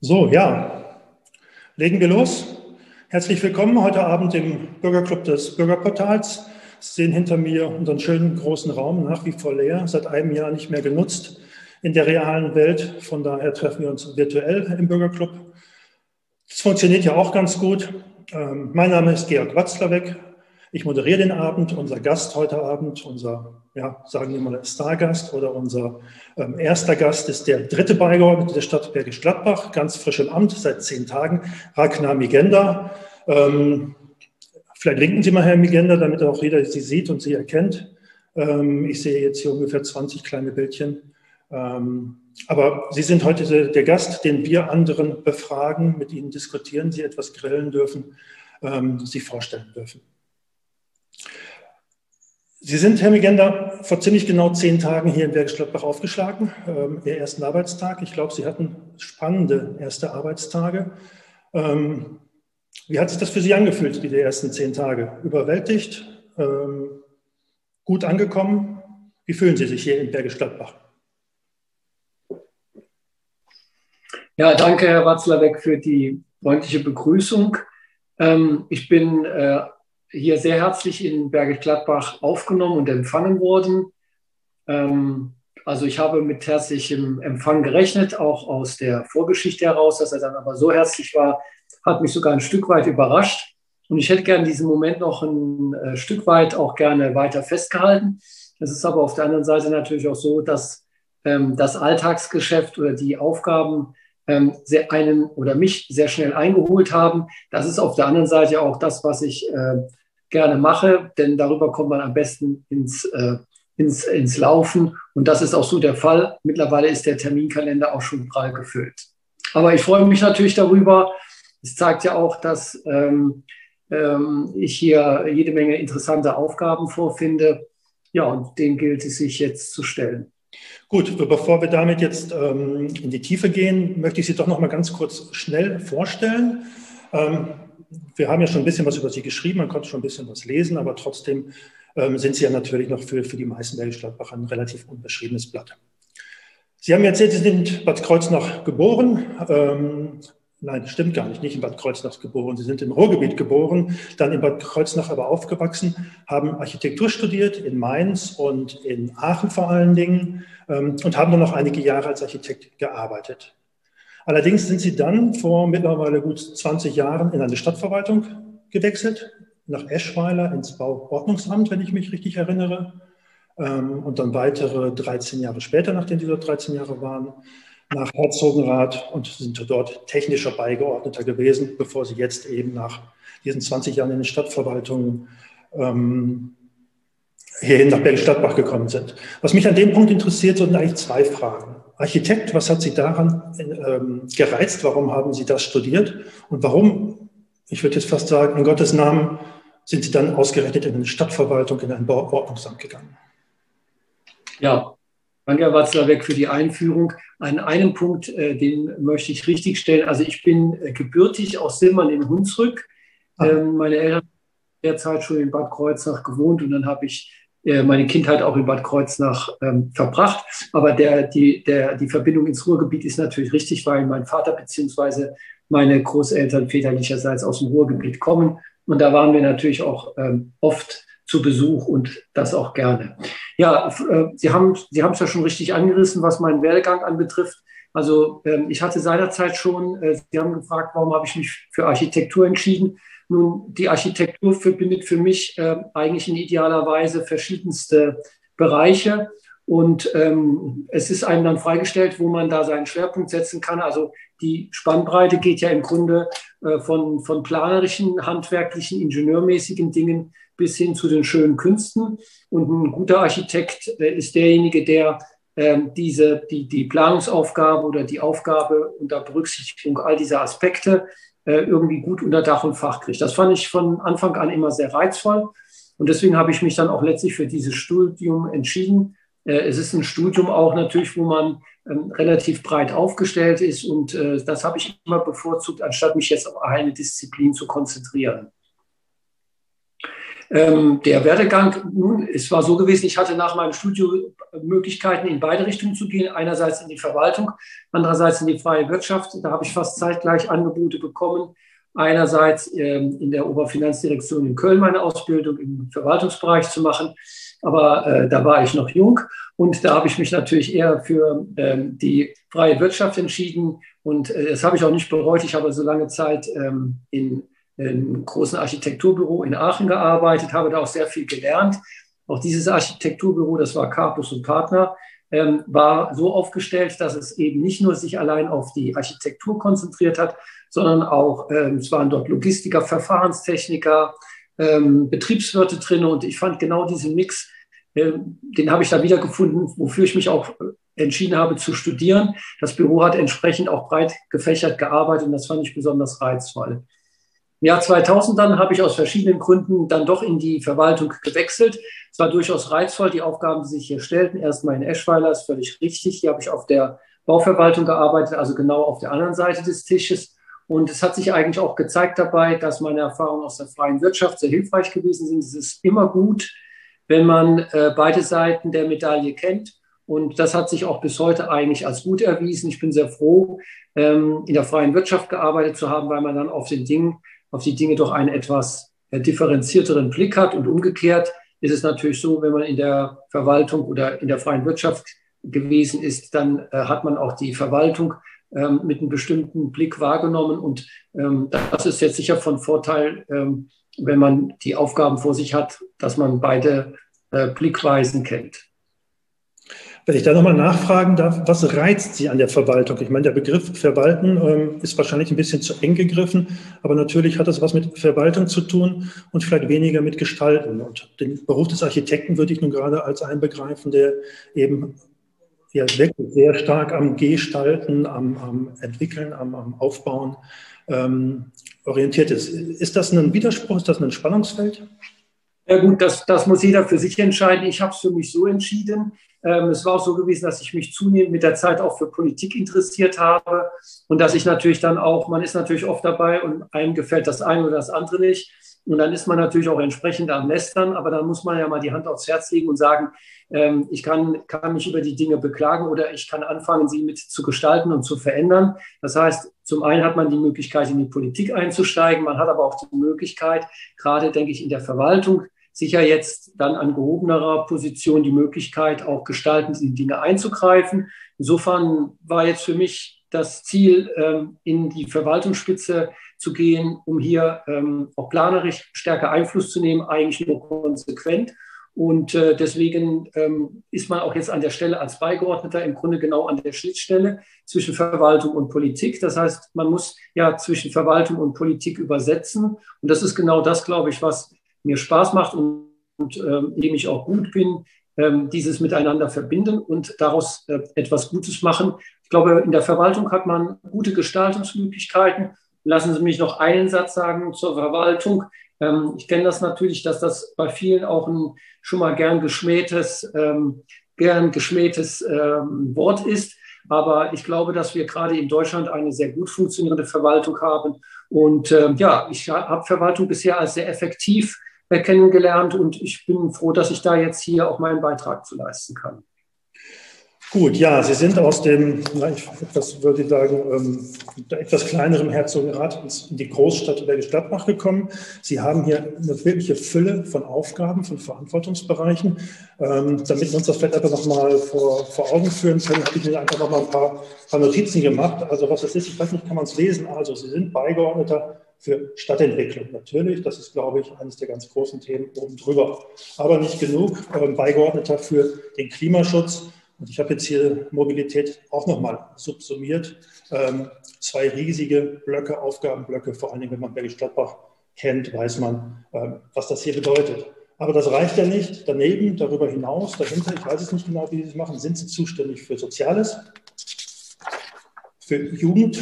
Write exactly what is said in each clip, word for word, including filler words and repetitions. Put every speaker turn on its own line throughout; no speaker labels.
So, ja, legen wir los. Herzlich willkommen heute Abend im Bürgerclub des Bürgerportals. Sie sehen hinter mir unseren schönen großen Raum, nach wie vor leer, seit einem Jahr nicht mehr genutzt in der realen Welt. Von daher treffen wir uns virtuell im Bürgerclub. Das funktioniert ja auch ganz gut. Ähm, mein Name ist Georg Watzlawick. Ich moderiere den Abend. Unser Gast heute Abend, unser, ja, sagen wir mal, Stargast oder unser ähm, erster Gast ist der dritte Beigeordnete der Stadt Bergisch Gladbach, ganz frisch im Amt, seit zehn Tagen, Ragnar Migenda. Ähm, vielleicht winken Sie mal, Herr Migenda, damit auch jeder Sie sieht und Sie erkennt. Ähm, ich sehe jetzt hier ungefähr zwanzig kleine Bildchen. Ähm, aber Sie sind heute der Gast, den wir anderen befragen, mit Ihnen diskutieren, Sie etwas grillen dürfen, ähm, Sie vorstellen dürfen. Sie sind, Herr Migenda, vor ziemlich genau zehn Tagen hier in Bergisch Gladbach aufgeschlagen, ähm, Ihr ersten Arbeitstag. Ich glaube, Sie hatten spannende erste Arbeitstage. Ähm, wie hat sich das für Sie angefühlt, diese ersten zehn Tage? Überwältigt? Ähm, gut angekommen? Wie fühlen Sie sich hier in Bergisch Gladbach?
Ja, danke, Herr Watzlawick, für die freundliche Begrüßung. Ähm, ich bin äh, hier sehr herzlich in Bergisch Gladbach aufgenommen und empfangen worden. Ähm, also ich habe mit herzlichem Empfang gerechnet, auch aus der Vorgeschichte heraus. Dass er dann aber so herzlich war, hat mich sogar ein Stück weit überrascht. Und ich hätte gerne diesen Moment noch ein äh, Stück weit auch gerne weiter festgehalten. Es ist aber auf der anderen Seite natürlich auch so, dass ähm, das Alltagsgeschäft oder die Aufgaben ähm, sehr einen oder mich sehr schnell eingeholt haben. Das ist auf der anderen Seite auch das, was ich äh, gerne mache, denn darüber kommt man am besten ins, äh, ins, ins Laufen. Und das ist auch so der Fall. Mittlerweile ist der Terminkalender auch schon prall gefüllt. Aber ich freue mich natürlich darüber. Es zeigt ja auch, dass ähm, ähm, ich hier jede Menge interessante Aufgaben vorfinde. Ja, und denen gilt es sich jetzt zu stellen.
Gut, bevor wir damit jetzt ähm, in die Tiefe gehen, möchte ich Sie doch noch mal ganz kurz schnell vorstellen. Ähm, wir haben ja schon ein bisschen was über Sie geschrieben, man konnte schon ein bisschen was lesen, aber trotzdem ähm, sind Sie ja natürlich noch für, für die meisten Bergisch Gladbacher ein relativ unbeschriebenes Blatt. Sie haben erzählt, Sie sind in Bad Kreuznach geboren. Ähm, nein, das stimmt gar nicht, nicht in Bad Kreuznach geboren. Sie sind im Ruhrgebiet geboren, dann in Bad Kreuznach aber aufgewachsen, haben Architektur studiert in Mainz und in Aachen vor allen Dingen ähm, und haben dann noch einige Jahre als Architekt gearbeitet. Allerdings sind Sie dann vor mittlerweile gut zwanzig Jahren in eine Stadtverwaltung gewechselt, nach Eschweiler ins Bauordnungsamt, wenn ich mich richtig erinnere. Und dann weitere dreizehn Jahre später, nachdem Sie dort dreizehn Jahre waren, nach Herzogenrath und sind dort technischer Beigeordneter gewesen, bevor Sie jetzt eben nach diesen zwanzig Jahren in den Stadtverwaltungen ähm, hierhin nach Bergisch Gladbach gekommen sind. Was mich an dem Punkt interessiert, sind eigentlich zwei Fragen. Architekt, was hat Sie daran ähm, gereizt? Warum haben Sie das studiert? Und warum, ich würde jetzt fast sagen, in Gottes Namen, sind Sie dann ausgerechnet in eine Stadtverwaltung, in ein Bauordnungsamt gegangen?
Ja, danke, Herr Watzlawick, für die Einführung. An einem Punkt, äh, den möchte ich richtigstellen. Also ich bin äh, gebürtig aus Simmern in Hunsrück. Ähm, meine Eltern haben derzeit schon in Bad Kreuznach gewohnt und dann habe ich äh, meine Kindheit auch in Bad Kreuznach ähm, verbracht. Aber der, die, der, die Verbindung ins Ruhrgebiet ist natürlich richtig, weil mein Vater bzw. meine Großeltern väterlicherseits aus dem Ruhrgebiet kommen. Und da waren wir natürlich auch ähm, oft zu Besuch und das auch gerne. Ja, äh, Sie haben Sie haben es ja schon richtig angerissen, was meinen Werdegang anbetrifft. Also ähm, ich hatte seinerzeit schon, äh, Sie haben gefragt, warum habe ich mich für Architektur entschieden. Nun, die Architektur verbindet für mich äh, eigentlich in idealer Weise verschiedenste Bereiche. Und ähm, es ist einem dann freigestellt, wo man da seinen Schwerpunkt setzen kann. Also die Spannbreite geht ja im Grunde äh, von, von planerischen, handwerklichen, ingenieurmäßigen Dingen bis hin zu den schönen Künsten. Und ein guter Architekt äh, ist derjenige, der äh, diese, die, die Planungsaufgabe oder die Aufgabe unter Berücksichtigung all dieser Aspekte äh, irgendwie gut unter Dach und Fach kriegt. Das fand ich von Anfang an immer sehr reizvoll. Und deswegen habe ich mich dann auch letztlich für dieses Studium entschieden. Es ist ein Studium auch natürlich, wo man ähm, relativ breit aufgestellt ist und äh, das habe ich immer bevorzugt, anstatt mich jetzt auf eine Disziplin zu konzentrieren. Ähm, der Werdegang, nun, es war so gewesen, ich hatte nach meinem Studium Möglichkeiten, in beide Richtungen zu gehen. Einerseits in die Verwaltung, andererseits in die freie Wirtschaft. Da habe ich fast zeitgleich Angebote bekommen. Einerseits ähm, in der Oberfinanzdirektion in Köln meine Ausbildung im Verwaltungsbereich zu machen. Aber äh, da war ich noch jung und da habe ich mich natürlich eher für ähm, die freie Wirtschaft entschieden. Und äh, das habe ich auch nicht bereut. Ich habe so lange Zeit ähm, in einem großen Architekturbüro in Aachen gearbeitet, habe da auch sehr viel gelernt. Auch dieses Architekturbüro, das war Karpus und Partner, ähm, war so aufgestellt, dass es eben nicht nur sich allein auf die Architektur konzentriert hat, sondern auch, ähm, es waren dort Logistiker, Verfahrenstechniker, ähm, Betriebswirte drin. Und ich fand genau diesen Mix, ähm, den habe ich da wiedergefunden, wofür ich mich auch entschieden habe zu studieren. Das Büro hat entsprechend auch breit gefächert gearbeitet und das fand ich besonders reizvoll. Im Jahr zweitausend dann habe ich aus verschiedenen Gründen dann doch in die Verwaltung gewechselt. Es war durchaus reizvoll, die Aufgaben, die sich hier stellten. Erstmal in Eschweiler, ist völlig richtig. Hier habe ich auf der Bauverwaltung gearbeitet, also genau auf der anderen Seite des Tisches. Und es hat sich eigentlich auch gezeigt dabei, dass meine Erfahrungen aus der freien Wirtschaft sehr hilfreich gewesen sind. Es ist immer gut, wenn man äh, beide Seiten der Medaille kennt. Und das hat sich auch bis heute eigentlich als gut erwiesen. Ich bin sehr froh, ähm, in der freien Wirtschaft gearbeitet zu haben, weil man dann auf den Dingen auf die Dinge doch einen etwas differenzierteren Blick hat. Und umgekehrt ist es natürlich so, wenn man in der Verwaltung oder in der freien Wirtschaft gewesen ist, dann äh, hat man auch die Verwaltung ähm, mit einem bestimmten Blick wahrgenommen. Und ähm, das ist jetzt sicher von Vorteil, ähm, wenn man die Aufgaben vor sich hat, dass man beide äh, Blickweisen kennt.
Wenn ich da nochmal nachfragen darf, was reizt Sie an der Verwaltung? Ich meine, der Begriff Verwalten ähm, ist wahrscheinlich ein bisschen zu eng gegriffen, aber natürlich hat das was mit Verwaltung zu tun und vielleicht weniger mit Gestalten. Und den Beruf des Architekten würde ich nun gerade als einen begreifen, der eben ja, wirklich sehr stark am Gestalten, am, am Entwickeln, am, am Aufbauen ähm, orientiert ist. Ist das ein Widerspruch? Ist das ein Spannungsfeld?
Ja gut, das, das muss jeder für sich entscheiden. Ich habe es für mich so entschieden. Ähm, es war auch so gewesen, dass ich mich zunehmend mit der Zeit auch für Politik interessiert habe und dass ich natürlich dann auch, man ist natürlich oft dabei und einem gefällt das eine oder das andere nicht. Und dann ist man natürlich auch entsprechend am Lästern, aber dann muss man ja mal die Hand aufs Herz legen und sagen, ähm, ich kann, kann mich über die Dinge beklagen oder ich kann anfangen, sie mit zu gestalten und zu verändern. Das heißt, zum einen hat man die Möglichkeit, in die Politik einzusteigen, man hat aber auch die Möglichkeit, gerade denke ich in der Verwaltung, sicher jetzt dann an gehobenerer Position die Möglichkeit, auch gestaltend in die Dinge einzugreifen. Insofern war jetzt für mich das Ziel, ähm, in die Verwaltungsspitze zu gehen, um hier ähm, auch planerisch stärker Einfluss zu nehmen, eigentlich nur konsequent. Und äh, deswegen ähm, ist man auch jetzt an der Stelle als Beigeordneter im Grunde genau an der Schnittstelle zwischen Verwaltung und Politik. Das heißt, man muss ja zwischen Verwaltung und Politik übersetzen. Und das ist genau das, glaube ich, was mir Spaß macht und, und ähm, in dem ich auch gut bin, ähm, dieses miteinander verbinden und daraus äh, etwas Gutes machen. Ich glaube, in der Verwaltung hat man gute Gestaltungsmöglichkeiten. Lassen Sie mich noch einen Satz sagen zur Verwaltung. Ähm, ich kenne das natürlich, dass das bei vielen auch ein schon mal gern geschmähtes, ähm, gern geschmähtes ähm, Wort ist. Aber ich glaube, dass wir gerade in Deutschland eine sehr gut funktionierende Verwaltung haben. Und ähm, ja, ich habe Verwaltung bisher als sehr effektiv kennengelernt und ich bin froh, dass ich da jetzt hier auch meinen Beitrag zu leisten kann.
Gut, ja, Sie sind aus dem, na, ich etwas, würde ich sagen, ähm, etwas kleineren Herzogenrath in die Großstadt Bergisch Gladbach gekommen. Sie haben hier eine wirkliche Fülle von Aufgaben, von Verantwortungsbereichen. Ähm, damit wir uns das vielleicht einfach nochmal vor, vor Augen führen können, habe ich mir einfach nochmal ein paar, paar Notizen gemacht. Also was das ist, ich weiß nicht, kann man es lesen. Also Sie sind Beigeordneter für Stadtentwicklung. Natürlich, das ist, glaube ich, eines der ganz großen Themen oben drüber. Aber nicht genug, ähm, Beigeordneter für den Klimaschutz. Und ich habe jetzt hier Mobilität auch nochmal subsumiert. Ähm, zwei riesige Blöcke, Aufgabenblöcke, vor allen Dingen, wenn man Bergisch Gladbach kennt, weiß man, ähm, was das hier bedeutet. Aber das reicht ja nicht. Daneben, darüber hinaus, dahinter, ich weiß es nicht genau, wie Sie es machen, sind Sie zuständig für Soziales, für Jugend.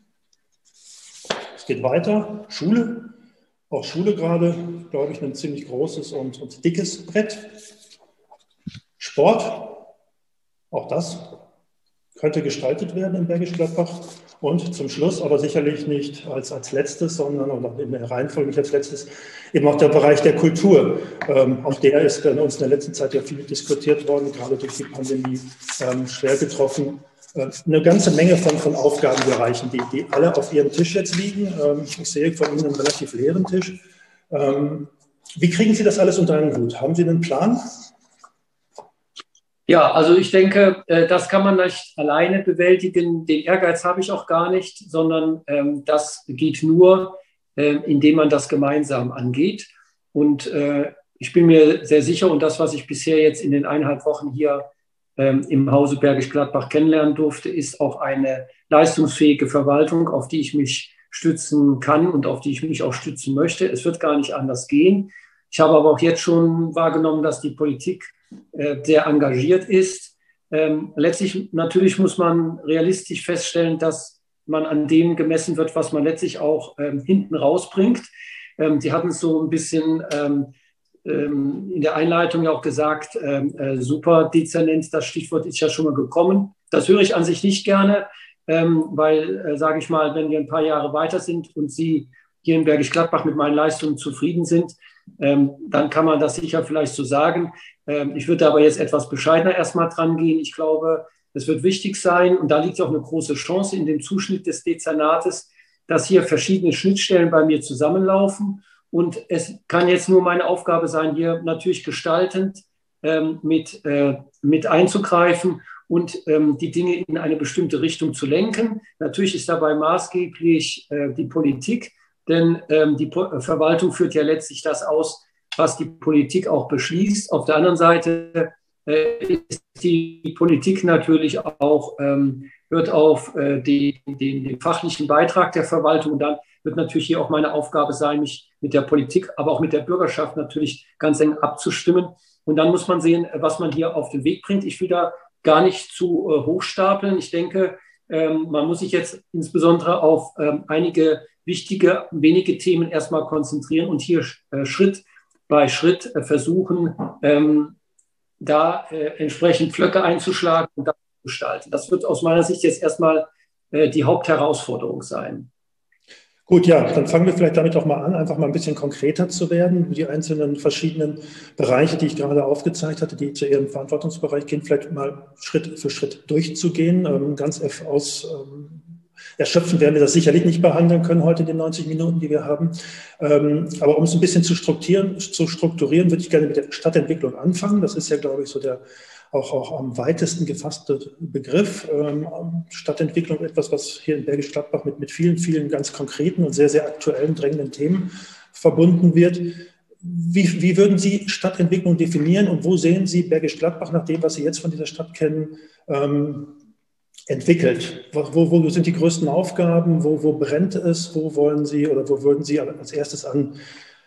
Es geht weiter, Schule. Auch Schule gerade, glaube ich, ein ziemlich großes und, und dickes Brett. Sport. Auch das könnte gestaltet werden in Bergisch Gladbach. Und zum Schluss, aber sicherlich nicht als, als letztes, sondern oder in der Reihenfolge nicht als letztes, eben auch der Bereich der Kultur. Ähm, auch der ist in uns in der letzten Zeit ja viel diskutiert worden, gerade durch die Pandemie ähm, schwer getroffen. Äh, eine ganze Menge von, von Aufgabenbereichen, die, die alle auf Ihrem Tisch jetzt liegen. Ähm, ich sehe von Ihnen einen relativ leeren Tisch. Ähm, wie kriegen Sie das alles unter einen Hut? Haben Sie einen Plan?
Ja, also ich denke, das kann man nicht alleine bewältigen. Den Ehrgeiz habe ich auch gar nicht, sondern ähm, das geht nur, äh, indem man das gemeinsam angeht. Und äh, ich bin mir sehr sicher, und das, was ich bisher jetzt in den eineinhalb Wochen hier ähm, im Hause Bergisch Gladbach kennenlernen durfte, ist auch eine leistungsfähige Verwaltung, auf die ich mich stützen kann und auf die ich mich auch stützen möchte. Es wird gar nicht anders gehen. Ich habe aber auch jetzt schon wahrgenommen, dass die Politik sehr engagiert ist. Ähm, letztlich natürlich muss man realistisch feststellen, dass man an dem gemessen wird, was man letztlich auch ähm, hinten rausbringt. Ähm, Sie hatten es so ein bisschen ähm, ähm, in der Einleitung ja auch gesagt, ähm, äh, Superdezernent, das Stichwort ist ja schon mal gekommen. Das höre ich an sich nicht gerne, ähm, weil, äh, sage ich mal, wenn wir ein paar Jahre weiter sind und Sie hier in Bergisch Gladbach mit meinen Leistungen zufrieden sind, ähm, dann kann man das sicher vielleicht so sagen. Ähm, ich würde aber jetzt etwas bescheidener erstmal dran gehen. Ich glaube, es wird wichtig sein, und da liegt auch eine große Chance in dem Zuschnitt des Dezernates, dass hier verschiedene Schnittstellen bei mir zusammenlaufen. Und es kann jetzt nur meine Aufgabe sein, hier natürlich gestaltend ähm, mit, äh, mit einzugreifen und ähm, die Dinge in eine bestimmte Richtung zu lenken. Natürlich ist dabei maßgeblich äh, die Politik, denn ähm, die po- Verwaltung führt ja letztlich das aus, was die Politik auch beschließt. Auf der anderen Seite äh, ist die Politik natürlich auch, ähm, hört auf äh, den, den, den fachlichen Beitrag der Verwaltung, und dann wird natürlich hier auch meine Aufgabe sein, mich mit der Politik, aber auch mit der Bürgerschaft natürlich ganz eng abzustimmen. Und dann muss man sehen, was man hier auf den Weg bringt. Ich will da gar nicht zu äh, hochstapeln. Ich denke, ähm, man muss sich jetzt insbesondere auf ähm, einige wichtige, wenige Themen erstmal konzentrieren und hier äh, Schritt bei Schritt äh, versuchen, ähm, da äh, entsprechend Pflöcke einzuschlagen und das zu gestalten. Das wird aus meiner Sicht jetzt erstmal äh, die Hauptherausforderung sein.
Gut, ja, dann fangen wir vielleicht damit auch mal an, einfach mal ein bisschen konkreter zu werden. Die einzelnen verschiedenen Bereiche, die ich gerade aufgezeigt hatte, die zu Ihrem Verantwortungsbereich gehen, vielleicht mal Schritt für Schritt durchzugehen. Ähm, ganz aus ähm, erschöpfend werden wir das sicherlich nicht behandeln können heute in den neunzig Minuten, die wir haben. Ähm, aber um es ein bisschen zu strukturieren, zu strukturieren, würde ich gerne mit der Stadtentwicklung anfangen. Das ist ja, glaube ich, so der auch, auch am weitesten gefasste Begriff. Ähm, Stadtentwicklung, etwas, was hier in Bergisch Gladbach mit, mit vielen, vielen ganz konkreten und sehr, sehr aktuellen, drängenden Themen verbunden wird. Wie, wie würden Sie Stadtentwicklung definieren und wo sehen Sie Bergisch Gladbach nach dem, was Sie jetzt von dieser Stadt kennen, ähm, entwickelt? Wo, wo sind die größten Aufgaben? Wo, wo brennt es? Wo wollen Sie oder wo würden Sie als erstes anpacken?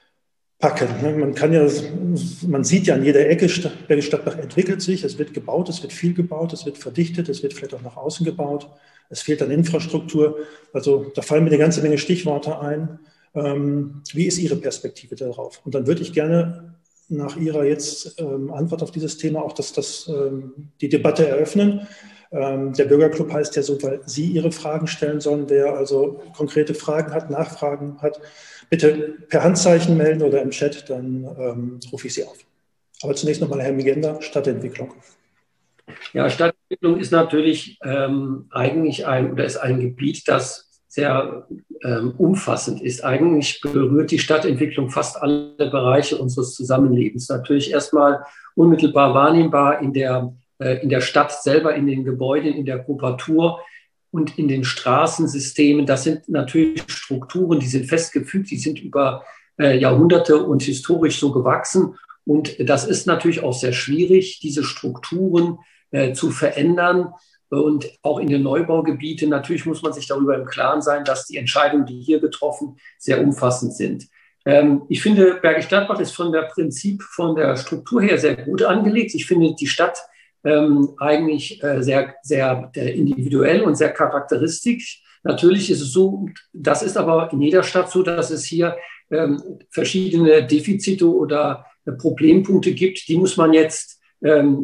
Man kann ja, man sieht ja an jeder Ecke, Bergisch Gladbach entwickelt sich, es wird gebaut, es wird viel gebaut, es wird verdichtet, es wird vielleicht auch nach außen gebaut, es fehlt an Infrastruktur. Also da fallen mir eine ganze Menge Stichworte ein. Ähm, wie ist Ihre Perspektive darauf? Und dann würde ich gerne nach Ihrer jetzt ähm, Antwort auf dieses Thema auch das, das, ähm, die Debatte eröffnen. Ähm, der Bürgerclub heißt ja so, weil Sie Ihre Fragen stellen sollen. Wer also konkrete Fragen hat, Nachfragen hat, bitte per Handzeichen melden oder im Chat, dann ähm, rufe ich Sie auf. Aber zunächst nochmal Herr Migenda, Stadtentwicklung.
Ja, Stadtentwicklung ist natürlich ähm, eigentlich ein, oder ist ein Gebiet, das sehr ähm, umfassend ist. Eigentlich berührt die Stadtentwicklung fast alle Bereiche unseres Zusammenlebens. Natürlich erstmal unmittelbar wahrnehmbar in der, äh, in der Stadt selber, in den Gebäuden, in der Gruppatur und in den Straßensystemen. Das sind natürlich Strukturen, die sind festgefügt, die sind über äh, Jahrhunderte und historisch so gewachsen. Und das ist natürlich auch sehr schwierig, diese Strukturen äh, zu verändern. Und auch in den Neubaugebieten, natürlich muss man sich darüber im Klaren sein, dass die Entscheidungen, die hier getroffen, sehr umfassend sind. Ähm, ich finde, Bergisch Gladbach ist von der Prinzip, von der Struktur her sehr gut angelegt. Ich finde die Stadt ähm, eigentlich äh, sehr, sehr äh, individuell und sehr charakteristisch. Natürlich ist es so, das ist aber in jeder Stadt so, dass es hier ähm, verschiedene Defizite oder äh, Problempunkte gibt. Die muss man jetzt ähm,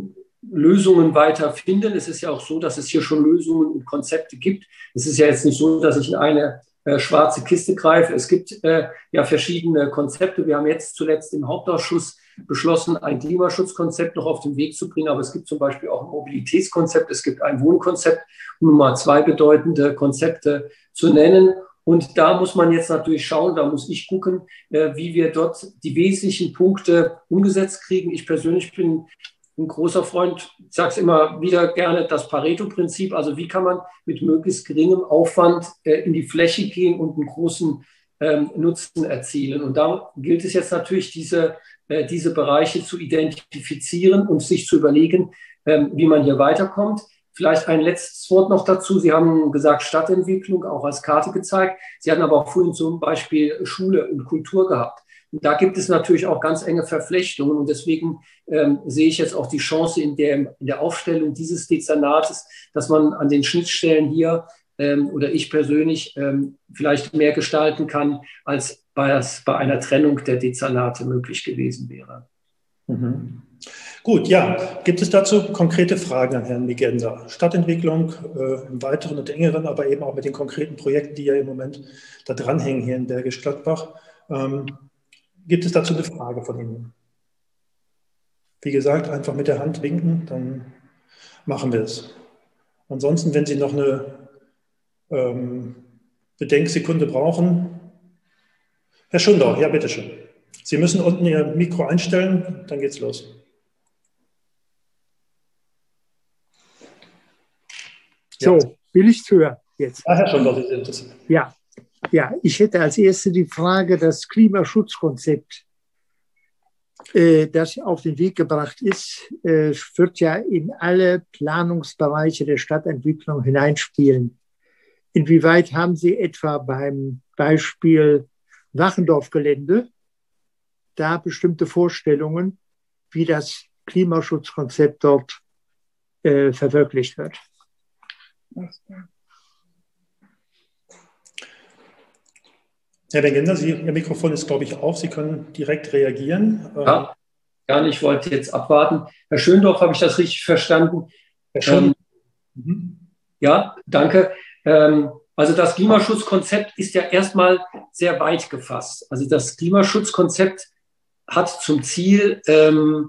Lösungen weiter finden. Es ist ja auch so, dass es hier schon Lösungen und Konzepte gibt. Es ist ja jetzt nicht so, dass ich in eine äh, schwarze Kiste greife. Es gibt äh, ja verschiedene Konzepte. Wir haben jetzt zuletzt im Hauptausschuss beschlossen, ein Klimaschutzkonzept noch auf den Weg zu bringen. Aber es gibt zum Beispiel auch ein Mobilitätskonzept. Es gibt ein Wohnkonzept, um nur mal zwei bedeutende Konzepte zu nennen. Und da muss man jetzt natürlich schauen, da muss ich gucken, äh, wie wir dort die wesentlichen Punkte umgesetzt kriegen. Ich persönlich bin ein großer Freund, ich sage es immer wieder gerne, das Pareto-Prinzip. Also wie kann man mit möglichst geringem Aufwand äh, in die Fläche gehen und einen großen ähm, Nutzen erzielen. Und da gilt es jetzt natürlich, diese, äh, diese Bereiche zu identifizieren und sich zu überlegen, ähm, wie man hier weiterkommt. Vielleicht ein letztes Wort noch dazu. Sie haben gesagt Stadtentwicklung, auch als Karte gezeigt. Sie hatten aber auch vorhin zum Beispiel Schule und Kultur gehabt. Und da gibt es natürlich auch ganz enge Verflechtungen. Und deswegen ähm, sehe ich jetzt auch die Chance in der, in der Aufstellung dieses Dezernates, dass man an den Schnittstellen hier ähm, oder ich persönlich ähm, vielleicht mehr gestalten kann, als bei, bei einer Trennung der Dezernate möglich gewesen wäre.
Mhm. Gut, ja. Gibt es dazu konkrete Fragen an Herrn Migenda? Stadtentwicklung äh, im Weiteren und Engeren, aber eben auch mit den konkreten Projekten, die ja im Moment da dranhängen hier in Bergisch Gladbach. Ähm, gibt es dazu eine Frage von Ihnen? Wie gesagt, einfach mit der Hand winken, dann machen wir es. Ansonsten, wenn Sie noch eine ähm, Bedenksekunde brauchen. Herr Schundau, ja, bitteschön. Sie müssen unten Ihr Mikro einstellen, dann geht's los.
So, will ich hören jetzt?
Ja, Herr Schundau, Sie sind es.
Ja, ja, ich hätte als erste die Frage, das Klimaschutzkonzept, äh, das auf den Weg gebracht ist, äh, wird ja in alle Planungsbereiche der Stadtentwicklung hineinspielen. Inwieweit haben Sie etwa beim Beispiel Wachendorf-Gelände da bestimmte Vorstellungen, wie das Klimaschutzkonzept dort äh, verwirklicht wird?
Herr Migenda, Sie, Ihr Mikrofon ist, glaube ich, auf. Sie können direkt reagieren.
Ja, gerne. Ich wollte jetzt abwarten. Herr Schöndorf, habe ich das richtig verstanden?
Herr Schöndorf.
Ähm, mhm. Ja, danke. Ähm, also das Klimaschutzkonzept ist ja erstmal sehr weit gefasst. Also das Klimaschutzkonzept hat zum Ziel, ähm,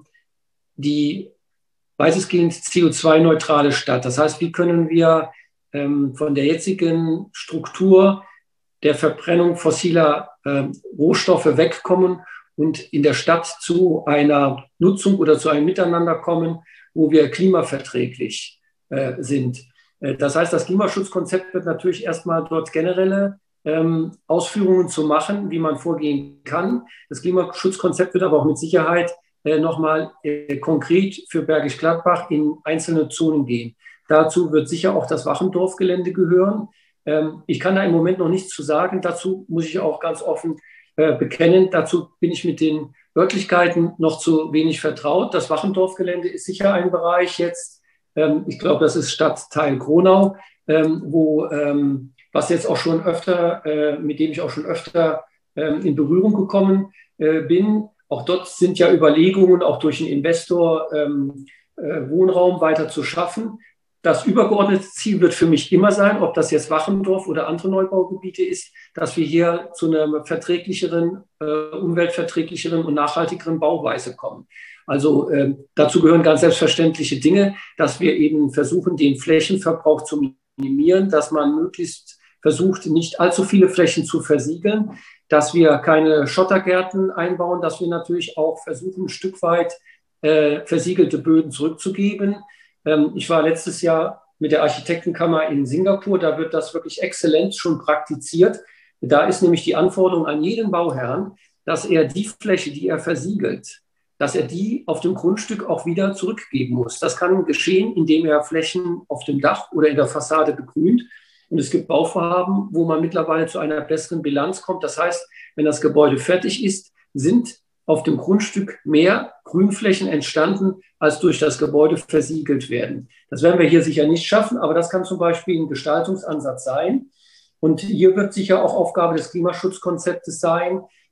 die weitestgehend C O zwei neutrale Stadt. Das heißt, wie können wir ähm, von der jetzigen Struktur der Verbrennung fossiler ähm, Rohstoffe wegkommen und in der Stadt zu einer Nutzung oder zu einem Miteinander kommen, wo wir klimaverträglich äh, sind. Äh, das heißt, das Klimaschutzkonzept wird natürlich erstmal dort generelle ähm, Ausführungen zu machen, wie man vorgehen kann. Das Klimaschutzkonzept wird aber auch mit Sicherheit äh, nochmal äh, konkret für Bergisch Gladbach in einzelne Zonen gehen. Dazu wird sicher auch das Wachendorf-Gelände gehören. Ähm, ich kann da im Moment noch nichts zu sagen. Dazu muss ich auch ganz offen äh, bekennen. Dazu bin ich mit den Örtlichkeiten noch zu wenig vertraut. Das Wachendorf-Gelände ist sicher ein Bereich jetzt. Ähm, ich glaube, das ist Stadtteil Gronau, ähm, wo ähm, was jetzt auch schon öfter, äh, mit dem ich auch schon öfter ähm, in Berührung gekommen äh, bin. Auch dort sind ja Überlegungen, auch durch einen Investor ähm, äh, Wohnraum weiter zu schaffen. Das übergeordnete Ziel wird für mich immer sein, ob das jetzt Wachendorf oder andere Neubaugebiete ist, dass wir hier zu einer verträglicheren, äh, umweltverträglicheren und nachhaltigeren Bauweise kommen. Also äh, dazu gehören ganz selbstverständliche Dinge, dass wir eben versuchen, den Flächenverbrauch zu minimieren, dass man möglichst versucht, nicht allzu viele Flächen zu versiegeln, dass wir keine Schottergärten einbauen, dass wir natürlich auch versuchen, ein Stück weit äh, versiegelte Böden zurückzugeben. Ähm, ich war letztes Jahr mit der Architektenkammer in Singapur, da wird das wirklich exzellent schon praktiziert. Da ist nämlich die Anforderung an jeden Bauherrn, dass er die Fläche, die er versiegelt, dass er die auf dem Grundstück auch wieder zurückgeben muss. Das kann geschehen, indem er Flächen auf dem Dach oder in der Fassade begrünt. Und es gibt Bauvorhaben, wo man mittlerweile zu einer besseren Bilanz kommt. Das heißt, wenn das Gebäude fertig ist, sind auf dem Grundstück mehr Grünflächen entstanden, als durch das Gebäude versiegelt werden. Das werden wir hier sicher nicht schaffen, aber das kann zum Beispiel ein Gestaltungsansatz sein. Und hier wird sicher auch Aufgabe des Klimaschutzkonzeptes sein,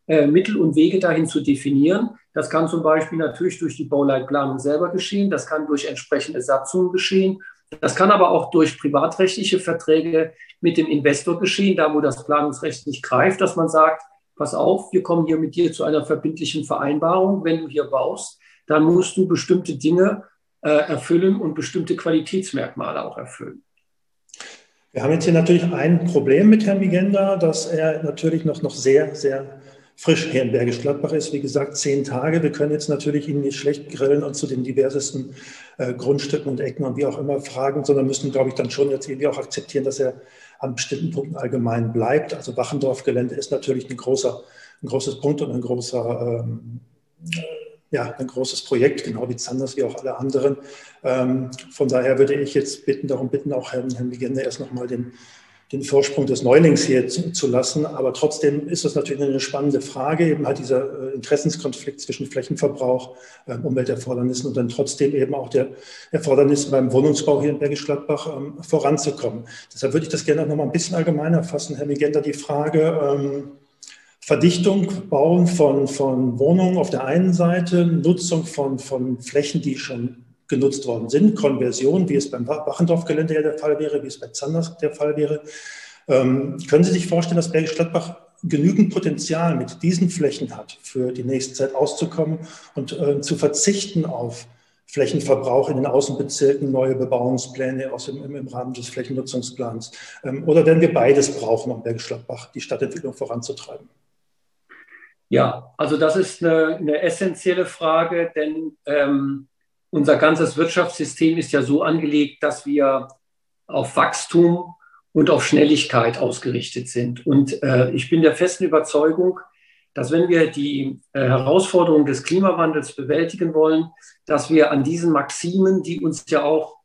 äh, Mittel und Wege dahin zu definieren. Das kann zum Beispiel natürlich durch die Bauleitplanung selber geschehen, das kann durch entsprechende Satzungen geschehen, das kann aber auch durch privatrechtliche Verträge mit dem Investor geschehen, da wo das Planungsrecht nicht greift, dass man sagt, pass auf, wir kommen hier mit dir zu einer verbindlichen Vereinbarung, wenn du hier baust, dann musst du bestimmte Dinge äh, erfüllen und bestimmte Qualitätsmerkmale auch erfüllen.
Wir haben jetzt hier natürlich ein Problem mit Herrn Wigenda, dass er natürlich noch, noch sehr, sehr frisch hier in Bergisch Gladbach ist. Wie gesagt, zehn Tage. Wir können jetzt natürlich ihn nicht schlecht grillen und zu den diversesten äh, Grundstücken und Ecken und wie auch immer fragen, sondern müssen, glaube ich, dann schon jetzt irgendwie auch akzeptieren, dass er an bestimmten Punkten allgemein bleibt. Also Wachendorf-Gelände ist natürlich ein großer, ein großes Punkt und ein großer, ähm, ja, ein großes Projekt, genau wie Zanders, wie auch alle anderen. Ähm, von daher würde ich jetzt bitten, darum bitten, auch Herrn, Herrn Wigenda erst nochmal den den Vorsprung des Neulings hier zu, zu lassen. Aber trotzdem ist das natürlich eine spannende Frage, eben halt dieser äh, Interessenskonflikt zwischen Flächenverbrauch, äh, Umwelterfordernissen und dann trotzdem eben auch der Erfordernis beim Wohnungsbau hier in Bergisch Gladbach ähm, voranzukommen. Deshalb würde ich das gerne noch mal ein bisschen allgemeiner fassen, Herr Wigenda, die Frage ähm, Verdichtung, Bauen von, von Wohnungen auf der einen Seite, Nutzung von, von Flächen, die schon genutzt worden sind, Konversion, wie es beim Wachendorf-Gelände ja der Fall wäre, wie es bei Zanders der Fall wäre. Ähm, können Sie sich vorstellen, dass Bergisch Gladbach genügend Potenzial mit diesen Flächen hat, für die nächste Zeit auszukommen und äh, zu verzichten auf Flächenverbrauch in den Außenbezirken, neue Bebauungspläne aus dem, im, im Rahmen des Flächennutzungsplans? Ähm, oder werden wir beides brauchen, um Bergisch Gladbach die Stadtentwicklung voranzutreiben?
Ja, also das ist eine, eine essentielle Frage, denn ähm, unser ganzes Wirtschaftssystem ist ja so angelegt, dass wir auf Wachstum und auf Schnelligkeit ausgerichtet sind. Und äh, ich bin der festen Überzeugung, dass wenn wir die äh, Herausforderungen des Klimawandels bewältigen wollen, dass wir an diesen Maximen, die uns ja auch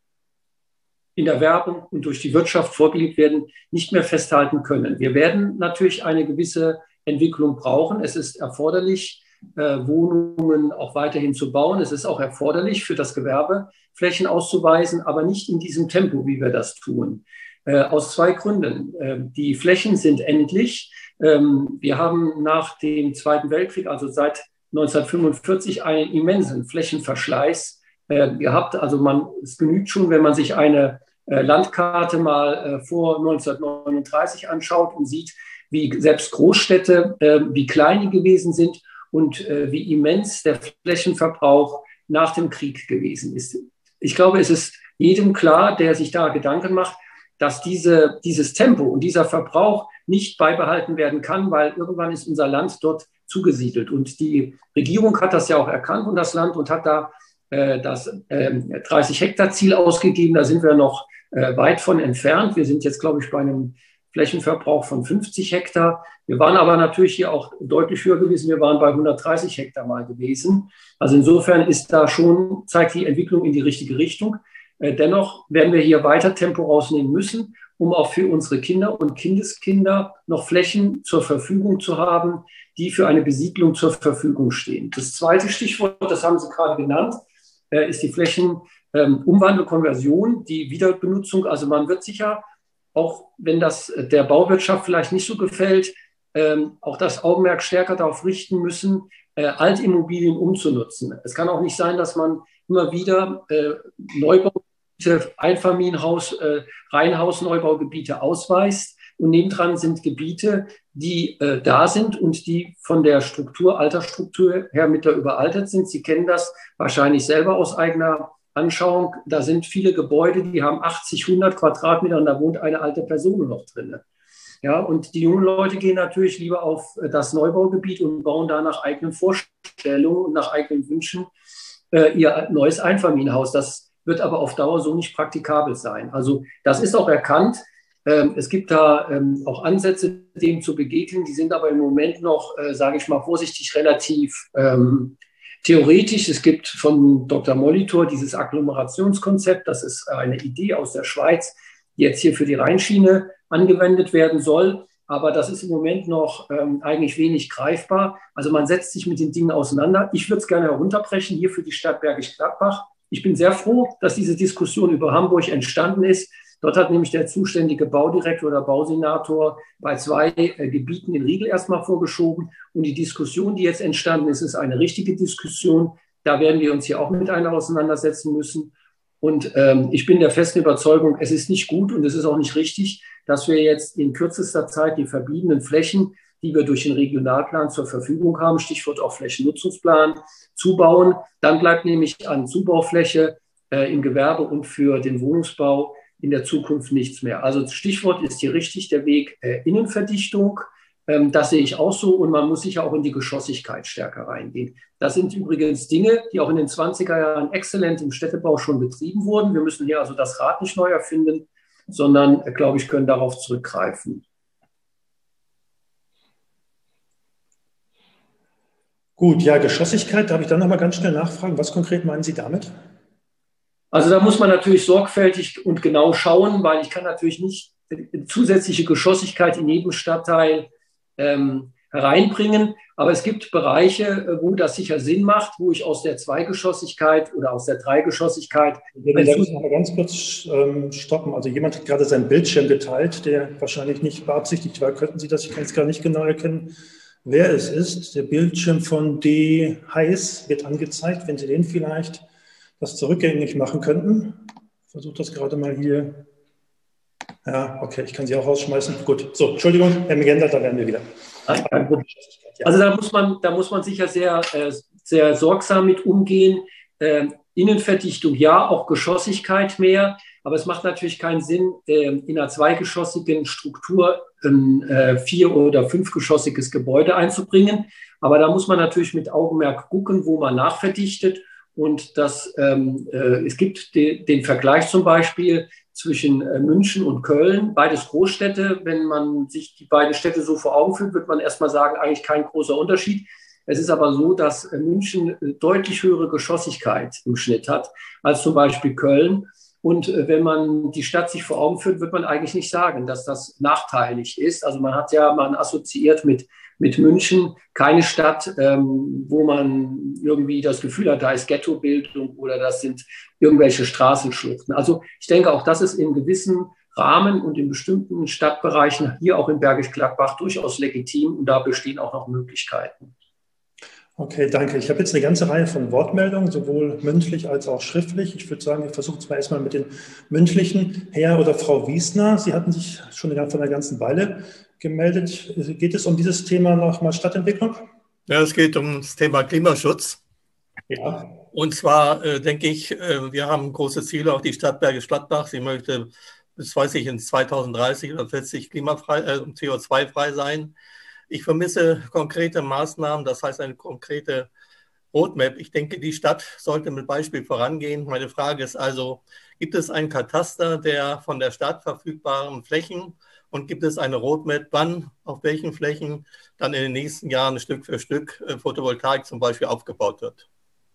in der Werbung und durch die Wirtschaft vorgelebt werden, nicht mehr festhalten können. Wir werden natürlich eine gewisse Entwicklung brauchen. Es ist erforderlich, Äh, Wohnungen auch weiterhin zu bauen. Es ist auch erforderlich, für das Gewerbe Flächen auszuweisen, aber nicht in diesem Tempo, wie wir das tun. Äh, aus zwei Gründen. Äh, die Flächen sind endlich. Ähm, wir haben nach dem Zweiten Weltkrieg, also seit neunzehnhundertfünfundvierzig, einen immensen Flächenverschleiß äh, gehabt. Also man, es genügt schon, wenn man sich eine äh, Landkarte mal äh, vor neunzehnhundertneununddreißig anschaut und sieht, wie selbst Großstädte, äh, wie klein die gewesen sind und äh, wie immens der Flächenverbrauch nach dem Krieg gewesen ist. Ich glaube, es ist jedem klar, der sich da Gedanken macht, dass diese, dieses Tempo und dieser Verbrauch nicht beibehalten werden kann, weil irgendwann ist unser Land dort zugesiedelt. Und die Regierung hat das ja auch erkannt und das Land und hat da äh, das äh, dreißig Hektar Ziel ausgegeben. Da sind wir noch äh, weit von entfernt. Wir sind jetzt, glaube ich, bei einem Flächenverbrauch von fünfzig Hektar. Wir waren aber natürlich hier auch deutlich höher gewesen. Wir waren bei hundertdreißig Hektar mal gewesen. Also insofern ist da schon, zeigt die Entwicklung in die richtige Richtung. Dennoch werden wir hier weiter Tempo rausnehmen müssen, um auch für unsere Kinder und Kindeskinder noch Flächen zur Verfügung zu haben, die für eine Besiedlung zur Verfügung stehen. Das zweite Stichwort, das haben Sie gerade genannt, ist die Flächenumwandlung, Konversion, die Wiederbenutzung. Also man wird sicher, auch wenn das der Bauwirtschaft vielleicht nicht so gefällt, ähm, auch das Augenmerk stärker darauf richten müssen, äh, Altimmobilien umzunutzen. Es kann auch nicht sein, dass man immer wieder äh, Neubaugebiete, Einfamilienhaus, äh, Reihenhaus-Neubaugebiete ausweist und nebendran sind Gebiete, die äh, da sind und die von der Struktur, Altersstruktur her mittlerweile überaltert sind. Sie kennen das wahrscheinlich selber aus eigener Anschauung, da sind viele Gebäude, die haben achtzig, hundert Quadratmeter und da wohnt eine alte Person noch drin. Ja, und die jungen Leute gehen natürlich lieber auf das Neubaugebiet und bauen da nach eigenen Vorstellungen und nach eigenen Wünschen äh, ihr neues Einfamilienhaus. Das wird aber auf Dauer so nicht praktikabel sein. Also das ist auch erkannt. Ähm, es gibt da ähm, auch Ansätze, dem zu begegnen. Die sind aber im Moment noch, äh, sage ich mal vorsichtig, relativ ähm, theoretisch. Es gibt von Doktor Molitor dieses Agglomerationskonzept. Das ist eine Idee aus der Schweiz, die jetzt hier für die Rheinschiene angewendet werden soll. Aber das ist im Moment noch ähm, eigentlich wenig greifbar. Also man setzt sich mit den Dingen auseinander. Ich würde es gerne herunterbrechen hier für die Stadt Bergisch Gladbach. Ich bin sehr froh, dass diese Diskussion über Hamburg entstanden ist. Dort hat nämlich der zuständige Baudirektor oder Bausenator bei zwei äh, Gebieten den Riegel erstmal vorgeschoben. Und die Diskussion, die jetzt entstanden ist, ist eine richtige Diskussion. Da werden wir uns hier auch mit einer auseinandersetzen müssen. Und ähm, ich bin der festen Überzeugung, es ist nicht gut und es ist auch nicht richtig, dass wir jetzt in kürzester Zeit die verbliebenen Flächen, die wir durch den Regionalplan zur Verfügung haben, Stichwort auch Flächennutzungsplan, zubauen. Dann bleibt nämlich an Zubaufläche äh, im Gewerbe und für den Wohnungsbau in der Zukunft nichts mehr. Also Stichwort ist hier richtig der Weg äh, Innenverdichtung. Ähm, das sehe ich auch so und man muss sicher auch in die Geschossigkeit stärker reingehen. Das sind übrigens Dinge, die auch in den zwanziger Jahren exzellent im Städtebau schon betrieben wurden. Wir müssen hier also das Rad nicht neu erfinden, sondern, äh, glaube ich, können darauf zurückgreifen.
Gut, ja, Geschossigkeit, darf ich dann nochmal ganz schnell nachfragen, was konkret meinen Sie damit?
Also da muss man natürlich sorgfältig und genau schauen, weil ich kann natürlich nicht zusätzliche Geschossigkeit in jedem Stadtteil ähm, hereinbringen. Aber es gibt Bereiche, wo das sicher Sinn macht, wo ich aus der Zweigeschossigkeit oder aus der Dreigeschossigkeit...
Ja, da muss ich mal ganz kurz ähm, stoppen. Also jemand hat gerade seinen Bildschirm geteilt, der wahrscheinlich nicht beabsichtigt war. Könnten Sie das, ich kann es gar nicht genau erkennen, wer es ist. Der Bildschirm von D. Heiß wird angezeigt, wenn Sie den vielleicht das zurückgängig machen könnten. Ich versuche das gerade mal hier. Ja, okay, ich kann Sie auch rausschmeißen. Gut, so, Entschuldigung, Herr Megenda, da werden wir wieder.
Also da muss man, da muss man sicher sehr, sehr sorgsam mit umgehen. Ähm, Innenverdichtung ja, auch Geschossigkeit mehr. Aber es macht natürlich keinen Sinn, in einer zweigeschossigen Struktur ein vier- oder fünfgeschossiges Gebäude einzubringen. Aber da muss man natürlich mit Augenmerk gucken, wo man nachverdichtet. Und das, ähm, äh, es gibt de, den Vergleich zum Beispiel zwischen äh, München und Köln, beides Großstädte. Wenn man sich die beiden Städte so vor Augen führt, wird man erstmal sagen, eigentlich kein großer Unterschied. Es ist aber so, dass äh, München äh, deutlich höhere Geschossigkeit im Schnitt hat als zum Beispiel Köln. Und äh, wenn man die Stadt sich vor Augen führt, wird man eigentlich nicht sagen, dass das nachteilig ist. Also man hat ja, man assoziiert mit mit München keine Stadt, ähm, wo man irgendwie das Gefühl hat, da ist Ghettobildung oder das sind irgendwelche Straßenschluchten. Also ich denke, auch das ist in gewissen Rahmen und in bestimmten Stadtbereichen, hier auch in Bergisch Gladbach, durchaus legitim und da bestehen auch noch Möglichkeiten.
Okay, danke. Ich habe jetzt eine ganze Reihe von Wortmeldungen, sowohl mündlich als auch schriftlich. Ich würde sagen, wir versuchen es mal erstmal mit den mündlichen. Herr oder Frau Wiesner, Sie hatten sich schon vor einer ganzen Weile gemeldet. Geht es um dieses Thema nochmal Stadtentwicklung?
Ja, es geht um das Thema Klimaschutz.
Ja.
Und zwar äh, denke ich, äh, wir haben große Ziele, auch die Stadt Bergisch Gladbach. Sie möchte, bis weiß ich, in zweitausenddreißig oder vierzig klimafrei, äh, C O zwei frei sein. Ich vermisse konkrete Maßnahmen, das heißt eine konkrete Roadmap. Ich denke, die Stadt sollte mit Beispiel vorangehen. Meine Frage ist also, gibt es einen Kataster der von der Stadt verfügbaren Flächen und gibt es eine Roadmap, wann, auf welchen Flächen dann in den nächsten Jahren Stück für Stück Photovoltaik zum Beispiel aufgebaut wird?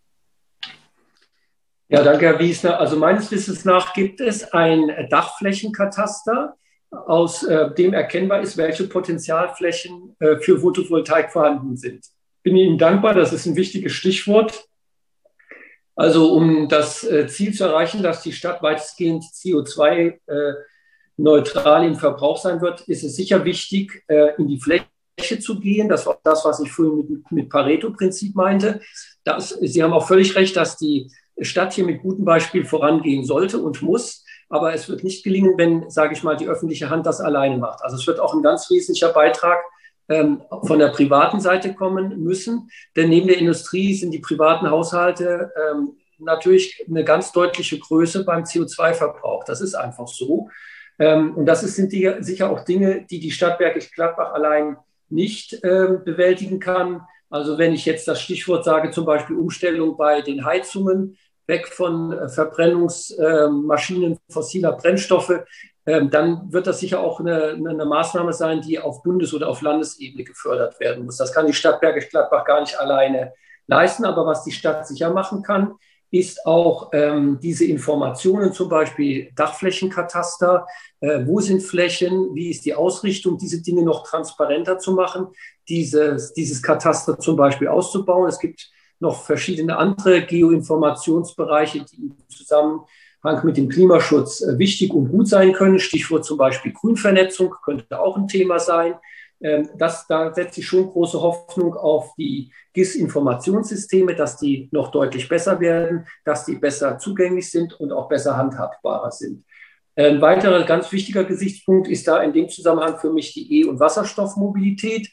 Ja, danke, Herr Wiesner. Also meines Wissens nach gibt es ein Dachflächenkataster, aus äh, dem erkennbar ist, welche Potenzialflächen äh, für Photovoltaik vorhanden sind. Bin Ihnen dankbar, das ist ein wichtiges Stichwort. Also um das äh, Ziel zu erreichen, dass die Stadt weitestgehend C O zwei neutral im Verbrauch sein wird, ist es sicher wichtig, äh, in die Fläche zu gehen. Das war das, was ich vorhin mit, mit Pareto-Prinzip meinte. Das, Sie haben auch völlig recht, dass die Stadt hier mit gutem Beispiel vorangehen sollte und muss. Aber es wird nicht gelingen, wenn, sage ich mal, die öffentliche Hand das alleine macht. Also es wird auch ein ganz wesentlicher Beitrag ähm, von der privaten Seite kommen müssen. Denn neben der Industrie sind die privaten Haushalte ähm, natürlich eine ganz deutliche Größe beim C O zwei Verbrauch. Das ist einfach so. Ähm, und das ist, sind die, sicher auch Dinge, die die Stadt Bergisch Gladbach allein nicht ähm, bewältigen kann. Also wenn ich jetzt das Stichwort sage, zum Beispiel Umstellung bei den Heizungen, weg von Verbrennungsmaschinen fossiler Brennstoffe, dann wird das sicher auch eine, eine Maßnahme sein, die auf Bundes- oder auf Landesebene gefördert werden muss. Das kann die Stadt Bergisch Gladbach gar nicht alleine leisten. Aber was die Stadt sicher machen kann, ist auch ähm, diese Informationen, zum Beispiel Dachflächenkataster, äh, wo sind Flächen, wie ist die Ausrichtung, diese Dinge noch transparenter zu machen, dieses, dieses Kataster zum Beispiel auszubauen. Es gibt noch verschiedene andere Geoinformationsbereiche, die im Zusammenhang Zusammenhang mit dem Klimaschutz äh, wichtig und gut sein können. Stichwort zum Beispiel Grünvernetzung könnte auch ein Thema sein. Ähm, das, da setze ich schon große Hoffnung auf die G I S-Informationssysteme, dass die noch deutlich besser werden, dass die besser zugänglich sind und auch besser handhabbarer sind. Ein weiterer ganz wichtiger Gesichtspunkt ist da in dem Zusammenhang für mich die E- und Wasserstoffmobilität.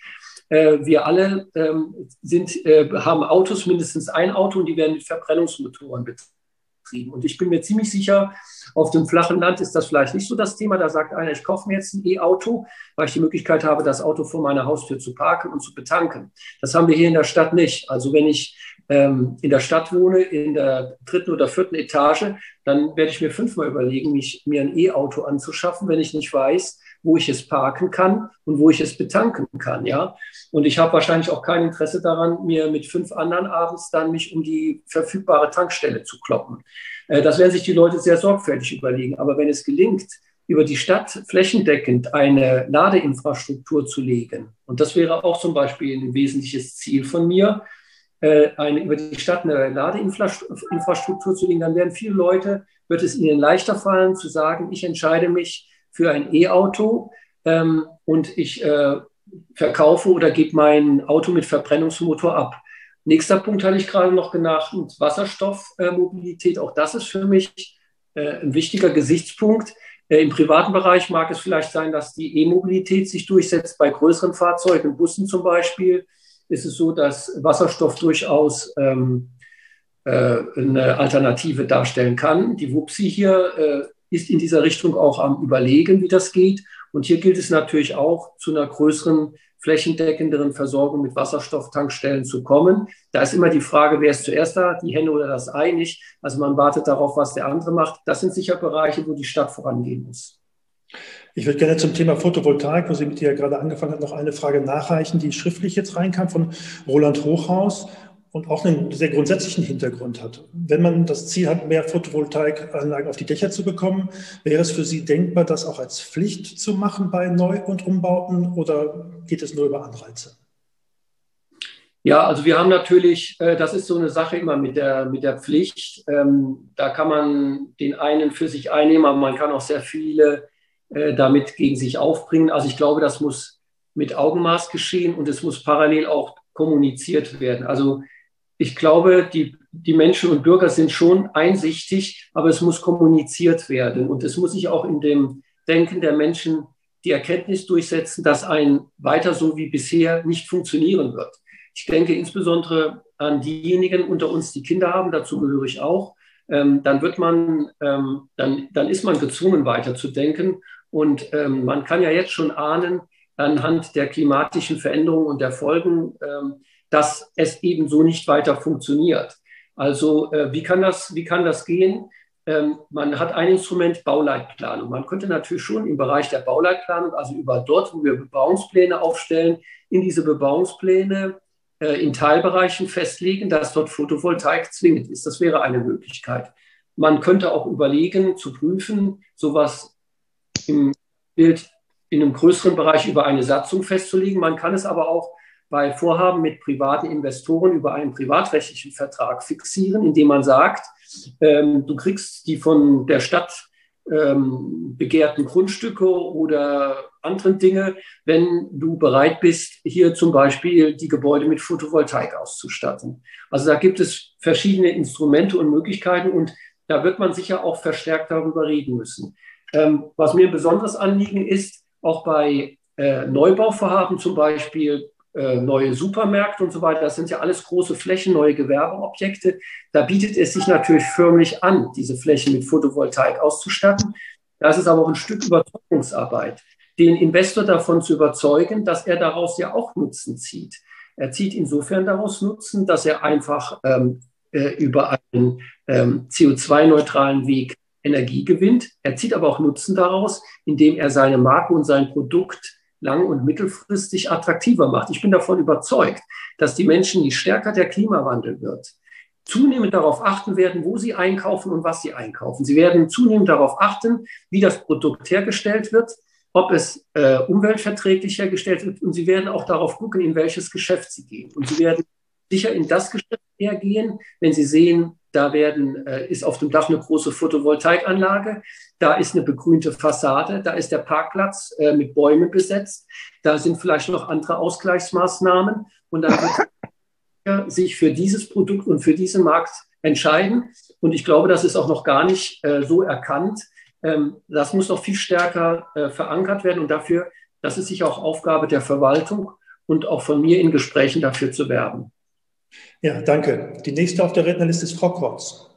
Wir alle sind, haben Autos, mindestens ein Auto, und die werden mit Verbrennungsmotoren betrieben. Und ich bin mir ziemlich sicher, auf dem flachen Land ist das vielleicht nicht so das Thema. Da sagt einer, ich kaufe mir jetzt ein E-Auto, weil ich die Möglichkeit habe, das Auto vor meiner Haustür zu parken und zu betanken. Das haben wir hier in der Stadt nicht. Also wenn ich ähm, in der Stadt wohne, in der dritten oder vierten Etage, dann werde ich mir fünfmal überlegen, mich, mir ein E-Auto anzuschaffen, wenn ich nicht weiß, wo ich es parken kann und wo ich es betanken kann, ja. Und ich habe wahrscheinlich auch kein Interesse daran, mir mit fünf anderen abends dann mich um die verfügbare Tankstelle zu kloppen. Äh, das werden sich die Leute sehr sorgfältig überlegen. Aber wenn es gelingt, über die Stadt flächendeckend eine Ladeinfrastruktur zu legen, und das wäre auch zum Beispiel ein wesentliches Ziel von mir, äh, eine, über die Stadt eine Ladeinfrastruktur zu legen, dann werden viele Leute, wird es ihnen leichter fallen zu sagen, ich entscheide mich für ein E-Auto ähm, und ich äh, verkaufe oder gebe mein Auto mit Verbrennungsmotor ab. Nächster Punkt hatte ich gerade noch genannt, Wasserstoffmobilität. Äh, Auch das ist für mich äh, ein wichtiger Gesichtspunkt. Äh, Im privaten Bereich mag es vielleicht sein, dass die E-Mobilität sich durchsetzt. Bei größeren Fahrzeugen, Bussen zum Beispiel, ist es so, dass Wasserstoff durchaus ähm, äh, eine Alternative darstellen kann. Die Wupsi hier äh, ist in dieser Richtung auch am Überlegen, wie das geht. Und hier gilt es natürlich auch, zu einer größeren, flächendeckenderen Versorgung mit Wasserstofftankstellen zu kommen. Da ist immer die Frage, wer ist zuerst da, die Henne oder das Ei nicht. Also man wartet darauf, was der andere macht. Das sind sicher Bereiche, wo die Stadt vorangehen muss.
Ich würde gerne zum Thema Photovoltaik, wo Sie mit dir ja gerade angefangen haben, noch eine Frage nachreichen, die schriftlich jetzt reinkam von Roland Hochhaus und auch einen sehr grundsätzlichen Hintergrund hat. Wenn man das Ziel hat, mehr Photovoltaikanlagen auf die Dächer zu bekommen, wäre es für Sie denkbar, das auch als Pflicht zu machen bei Neu- und Umbauten, oder geht es nur über Anreize?
Ja, also wir haben natürlich, das ist so eine Sache immer mit der, mit der Pflicht. Da kann man den einen für sich einnehmen, aber man kann auch sehr viele damit gegen sich aufbringen. Also ich glaube, das muss mit Augenmaß geschehen und es muss parallel auch kommuniziert werden. Also ich glaube, die, die Menschen und Bürger sind schon einsichtig, aber es muss kommuniziert werden. Und es muss sich auch in dem Denken der Menschen die Erkenntnis durchsetzen, dass ein weiter so wie bisher nicht funktionieren wird. Ich denke insbesondere an diejenigen unter uns, die Kinder haben, dazu gehöre ich auch. Ähm, dann wird man, ähm, dann, dann ist man gezwungen, weiterzudenken. Und ähm, man kann ja jetzt schon ahnen, anhand der klimatischen Veränderungen und der Folgen, ähm, dass es eben so nicht weiter funktioniert. Also äh, wie kann das, wie kann das gehen? Ähm, man hat ein Instrument, Bauleitplanung. Man könnte natürlich schon im Bereich der Bauleitplanung, also über dort, wo wir Bebauungspläne aufstellen, in diese Bebauungspläne äh, in Teilbereichen festlegen, dass dort Photovoltaik zwingend ist. Das wäre eine Möglichkeit. Man könnte auch überlegen, zu prüfen, sowas im Bild in einem größeren Bereich über eine Satzung festzulegen. Man kann es aber auch bei Vorhaben mit privaten Investoren über einen privatrechtlichen Vertrag fixieren, indem man sagt, ähm, du kriegst die von der Stadt ähm, begehrten Grundstücke oder anderen Dinge, wenn du bereit bist, hier zum Beispiel die Gebäude mit Photovoltaik auszustatten. Also da gibt es verschiedene Instrumente und Möglichkeiten und da wird man sicher auch verstärkt darüber reden müssen. Ähm, was mir ein besonderes Anliegen ist, auch bei äh, Neubauvorhaben zum Beispiel, äh, neue Supermärkte und so weiter, das sind ja alles große Flächen, neue Gewerbeobjekte. Da bietet es sich natürlich förmlich an, diese Flächen mit Photovoltaik auszustatten. Das ist aber auch ein Stück Überzeugungsarbeit, den Investor davon zu überzeugen, dass er daraus ja auch Nutzen zieht. Er zieht insofern daraus Nutzen, dass er einfach ähm, äh, über einen ähm, C O zwei neutralen Weg Energie gewinnt. Er zieht aber auch Nutzen daraus, indem er seine Marke und sein Produkt lang- und mittelfristig attraktiver macht. Ich bin davon überzeugt, dass die Menschen, je stärker der Klimawandel wird, zunehmend darauf achten werden, wo sie einkaufen und was sie einkaufen. Sie werden zunehmend darauf achten, wie das Produkt hergestellt wird, ob es äh, umweltverträglich hergestellt wird, und sie werden auch darauf gucken, in welches Geschäft sie gehen. Und sie werden sicher in das Geschäft eher gehen, wenn Sie sehen, da werden, äh, ist auf dem Dach eine große Photovoltaikanlage, da ist eine begrünte Fassade, da ist der Parkplatz äh, mit Bäumen besetzt, da sind vielleicht noch andere Ausgleichsmaßnahmen und dann wird er sich für dieses Produkt und für diesen Markt entscheiden. Und ich glaube, das ist auch noch gar nicht äh, so erkannt. Ähm, das muss noch viel stärker äh, verankert werden und dafür, das ist sicher auch Aufgabe der Verwaltung und auch von mir in Gesprächen dafür zu werben.
Ja, danke. Die nächste auf der Rednerliste ist Frau Kortz.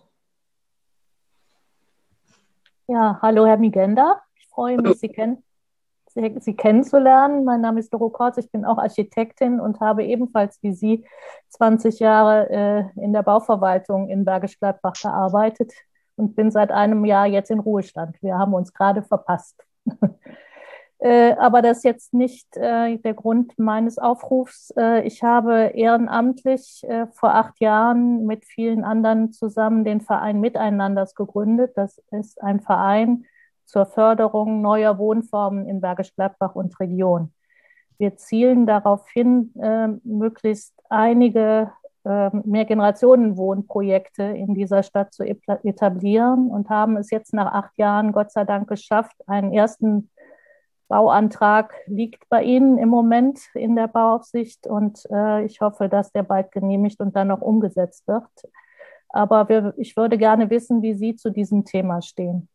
Ja, hallo Herr Migenda. Ich freue mich, Sie, kenn Sie, Sie kennenzulernen. Mein Name ist Doro Kortz. Ich bin auch Architektin und habe ebenfalls wie Sie zwanzig Jahre äh, in der Bauverwaltung in Bergisch Gladbach gearbeitet und bin seit einem Jahr jetzt in Ruhestand. Wir haben uns gerade verpasst. Äh, aber das ist jetzt nicht äh, der Grund meines Aufrufs. Äh, ich habe ehrenamtlich äh, vor acht Jahren mit vielen anderen zusammen den Verein Miteinanders gegründet. Das ist ein Verein zur Förderung neuer Wohnformen in Bergisch Gladbach und Region. Wir zielen darauf hin, äh, möglichst einige äh, Mehrgenerationenwohnprojekte in dieser Stadt zu etablieren und haben es jetzt nach acht Jahren Gott sei Dank geschafft, einen ersten Bauantrag liegt bei Ihnen im Moment in der Bauaufsicht und äh, ich hoffe, dass der bald genehmigt und dann auch umgesetzt wird. Aber wir, ich würde gerne wissen, wie Sie zu diesem Thema stehen.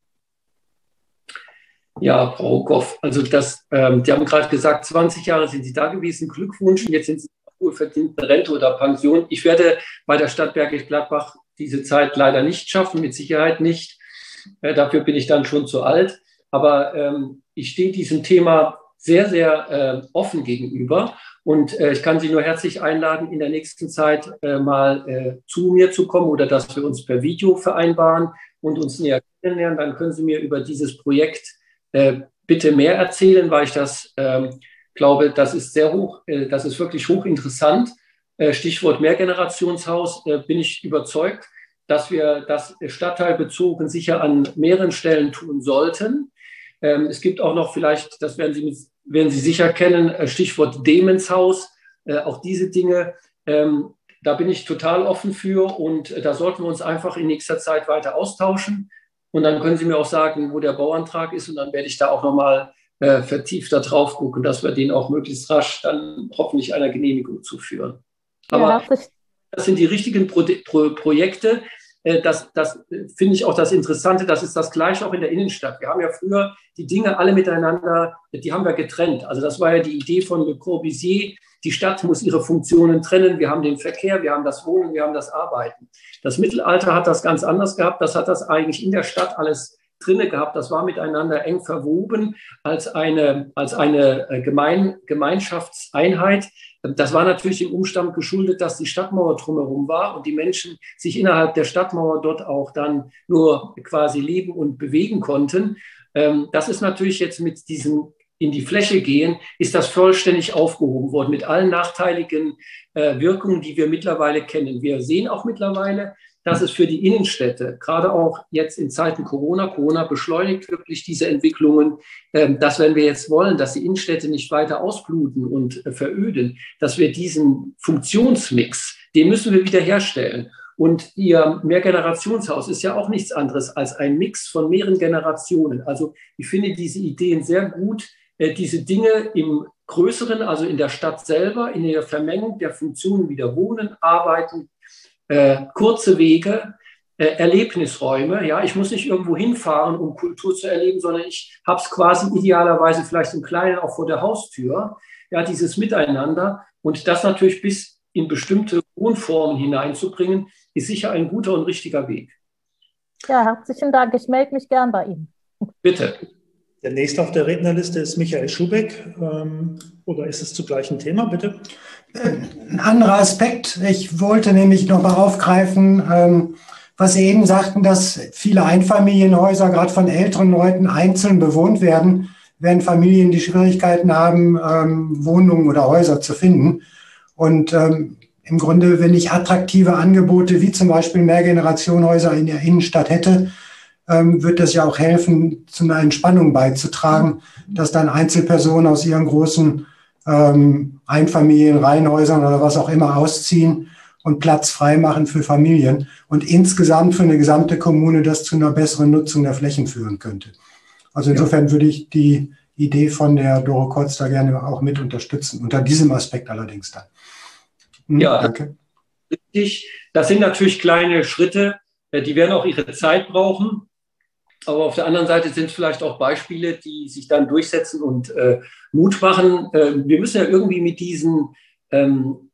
Ja, Frau Goff, also das, ähm, die haben gerade gesagt, zwanzig Jahre sind Sie da gewesen, Glückwunsch, und jetzt sind Sie wohlverdienten Rente oder Pension. Ich werde bei der Stadt Bergisch Gladbach diese Zeit leider nicht schaffen, mit Sicherheit nicht. Äh, dafür bin ich dann schon zu alt. Aber ähm, ich stehe diesem Thema sehr, sehr äh, offen gegenüber und äh, ich kann Sie nur herzlich einladen, in der nächsten Zeit äh, mal äh, zu mir zu kommen oder dass wir uns per Video vereinbaren und uns näher kennenlernen. Dann können Sie mir über dieses Projekt äh, bitte mehr erzählen, weil ich das äh, glaube, das ist sehr hoch, äh, das ist wirklich hochinteressant. Äh, Stichwort Mehrgenerationshaus, äh, bin ich überzeugt, dass wir das stadtteilbezogen sicher an mehreren Stellen tun sollten. Ähm, es gibt auch noch vielleicht, das werden Sie, mit, werden Sie sicher kennen, Stichwort Demenzhaus, äh, auch diese Dinge. Ähm, da bin ich total offen für und äh, da sollten wir uns einfach in nächster Zeit weiter austauschen. Und dann können Sie mir auch sagen, wo der Bauantrag ist und dann werde ich da auch nochmal äh, vertiefter drauf gucken, dass wir den auch möglichst rasch dann hoffentlich einer Genehmigung zuführen. Aber ja, das sind die richtigen Pro Pro Projekte. Das, das finde ich auch das Interessante, das ist das Gleiche auch in der Innenstadt. Wir haben ja früher die Dinge alle miteinander, die haben wir getrennt. Also das war ja die Idee von Le Corbusier, die Stadt muss ihre Funktionen trennen. Wir haben den Verkehr, wir haben das Wohnen, wir haben das Arbeiten. Das Mittelalter hat das ganz anders gehabt, das hat das eigentlich in der Stadt alles drinne gehabt. Das war miteinander eng verwoben als eine, als eine Gemein, Gemeinschaftseinheit. Das war natürlich dem Umstand geschuldet, dass die Stadtmauer drumherum war und die Menschen sich innerhalb der Stadtmauer dort auch dann nur quasi leben und bewegen konnten. Das ist natürlich jetzt mit diesem in die Fläche gehen, ist das vollständig aufgehoben worden mit allen nachteiligen Wirkungen, die wir mittlerweile kennen. Wir sehen auch mittlerweile, dass es für die Innenstädte, gerade auch jetzt in Zeiten Corona, Corona beschleunigt wirklich diese Entwicklungen, dass wenn wir jetzt wollen, dass die Innenstädte nicht weiter ausbluten und veröden, dass wir diesen Funktionsmix, den müssen wir wieder herstellen. Und Ihr Mehrgenerationshaus ist ja auch nichts anderes als ein Mix von mehreren Generationen. Also ich finde diese Ideen sehr gut, diese Dinge im Größeren, also in der Stadt selber, in der Vermengung der Funktionen wieder wohnen, arbeiten, Äh, kurze Wege, äh, Erlebnisräume. Ja, ich muss nicht irgendwo hinfahren, um Kultur zu erleben, sondern ich habe es quasi idealerweise vielleicht im Kleinen auch vor der Haustür. Ja, dieses Miteinander und das natürlich bis in bestimmte Wohnformen hineinzubringen, ist sicher ein guter und richtiger Weg.
Ja, herzlichen Dank. Ich melde mich gern bei Ihnen.
Bitte.
Der nächste auf der Rednerliste ist Michael Schubeck. Ähm, oder ist es zu gleichen Thema, bitte?
Ein anderer Aspekt. Ich wollte nämlich noch mal aufgreifen, ähm, was Sie eben sagten, dass viele Einfamilienhäuser gerade von älteren Leuten einzeln bewohnt werden, während Familien die Schwierigkeiten haben, ähm, Wohnungen oder Häuser zu finden. Und ähm, im Grunde, wenn ich attraktive Angebote wie zum Beispiel Mehrgenerationenhäuser in der Innenstadt hätte, ähm, wird das ja auch helfen, zu einer Entspannung beizutragen, dass dann Einzelpersonen aus ihren großen ähm, Einfamilienreihenhäusern oder was auch immer ausziehen und Platz freimachen für Familien und insgesamt für eine gesamte Kommune das zu einer besseren Nutzung der Flächen führen könnte. Also insofern ja. würde ich die Idee von der Doro Kotz da gerne auch mit unterstützen, unter diesem Aspekt allerdings dann.
Hm, ja, danke. Richtig. Das sind natürlich kleine Schritte, die werden auch ihre Zeit brauchen. Aber auf der anderen Seite sind es vielleicht auch Beispiele, die sich dann durchsetzen und äh, Mut machen. Äh, wir müssen ja irgendwie mit diesen ähm,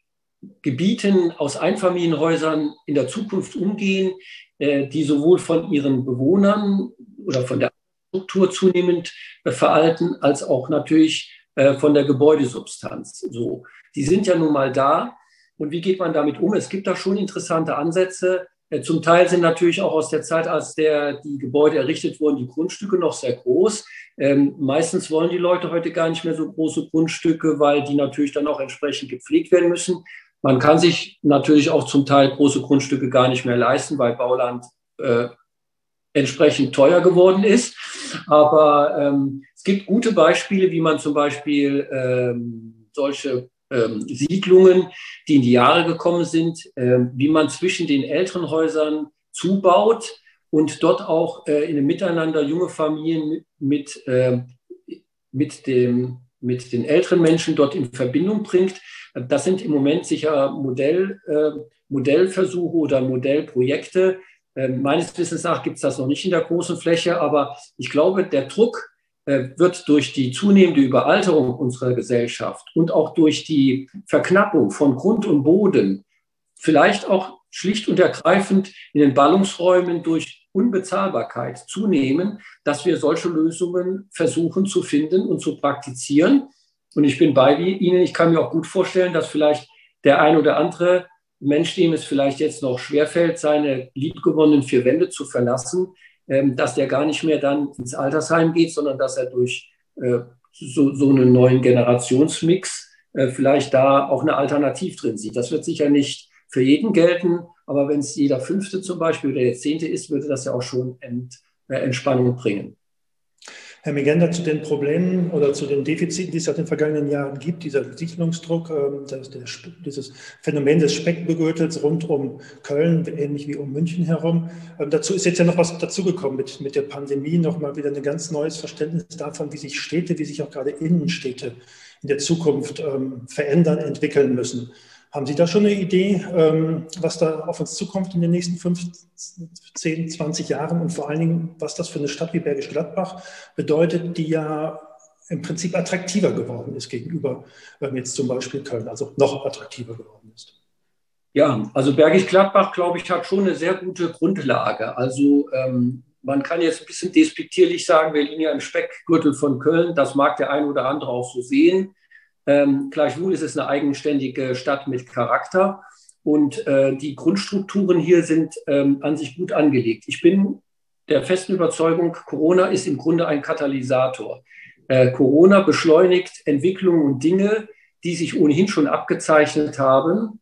Gebieten aus Einfamilienhäusern in der Zukunft umgehen, äh, die sowohl von ihren Bewohnern oder von der Struktur zunehmend äh, veralten, als auch natürlich äh, von der Gebäudesubstanz. So, die sind ja nun mal da. Und wie geht man damit um? Es gibt da schon interessante Ansätze. Zum Teil sind natürlich auch aus der Zeit, als der, die Gebäude errichtet wurden, die Grundstücke noch sehr groß. Ähm, meistens wollen die Leute heute gar nicht mehr so große Grundstücke, weil die natürlich dann auch entsprechend gepflegt werden müssen. Man kann sich natürlich auch zum Teil große Grundstücke gar nicht mehr leisten, weil Bauland äh, entsprechend teuer geworden ist. Aber ähm, es gibt gute Beispiele, wie man zum Beispiel ähm, solche Ähm, Siedlungen, die in die Jahre gekommen sind, äh, wie man zwischen den älteren Häusern zubaut und dort auch äh, in einem Miteinander junge Familien mit, mit, äh, mit, dem, mit den älteren Menschen dort in Verbindung bringt. Das sind im Moment sicher Modell, äh, Modellversuche oder Modellprojekte. Äh, meines Wissens nach gibt es das noch nicht in der großen Fläche, aber ich glaube, der Druck wird durch die zunehmende Überalterung unserer Gesellschaft und auch durch die Verknappung von Grund und Boden, vielleicht auch schlicht und ergreifend in den Ballungsräumen durch Unbezahlbarkeit zunehmen, dass wir solche Lösungen versuchen zu finden und zu praktizieren. Und ich bin bei Ihnen, ich kann mir auch gut vorstellen, dass vielleicht der ein oder andere Mensch, dem es vielleicht jetzt noch schwerfällt, seine liebgewonnenen vier Wände zu verlassen, dass der gar nicht mehr dann ins Altersheim geht, sondern dass er durch äh, so, so einen neuen Generationsmix äh, vielleicht da auch eine Alternative drin sieht. Das wird sicher nicht für jeden gelten, aber wenn es jeder Fünfte zum Beispiel oder der Zehnte ist, würde das ja auch schon Ent, äh, Entspannung bringen.
Herr Migenda, zu den Problemen oder zu den Defiziten, die es seit den vergangenen Jahren gibt, dieser Siedlungsdruck, das, der, dieses Phänomen des Speckgürtels rund um Köln, ähnlich wie um München herum. Dazu ist jetzt ja noch was dazugekommen mit, mit der Pandemie, nochmal wieder ein ganz neues Verständnis davon, wie sich Städte, wie sich auch gerade Innenstädte in der Zukunft ähm, verändern, entwickeln müssen. Haben Sie da schon eine Idee, was da auf uns zukommt in den nächsten fünf, zehn, zwanzig Jahren und vor allen Dingen, was das für eine Stadt wie Bergisch Gladbach bedeutet, die ja im Prinzip attraktiver geworden ist gegenüber jetzt zum Beispiel Köln, also noch attraktiver geworden ist?
Ja, also Bergisch Gladbach, glaube ich, hat schon eine sehr gute Grundlage. Also ähm, man kann jetzt ein bisschen despektierlich sagen, wir liegen ja im Speckgürtel von Köln. Das mag der ein oder andere auch so sehen. Ähm, gleichwohl ist es eine eigenständige Stadt mit Charakter und äh, die Grundstrukturen hier sind ähm, an sich gut angelegt. Ich bin der festen Überzeugung, Corona ist im Grunde ein Katalysator. Äh, Corona beschleunigt Entwicklungen und Dinge, die sich ohnehin schon abgezeichnet haben,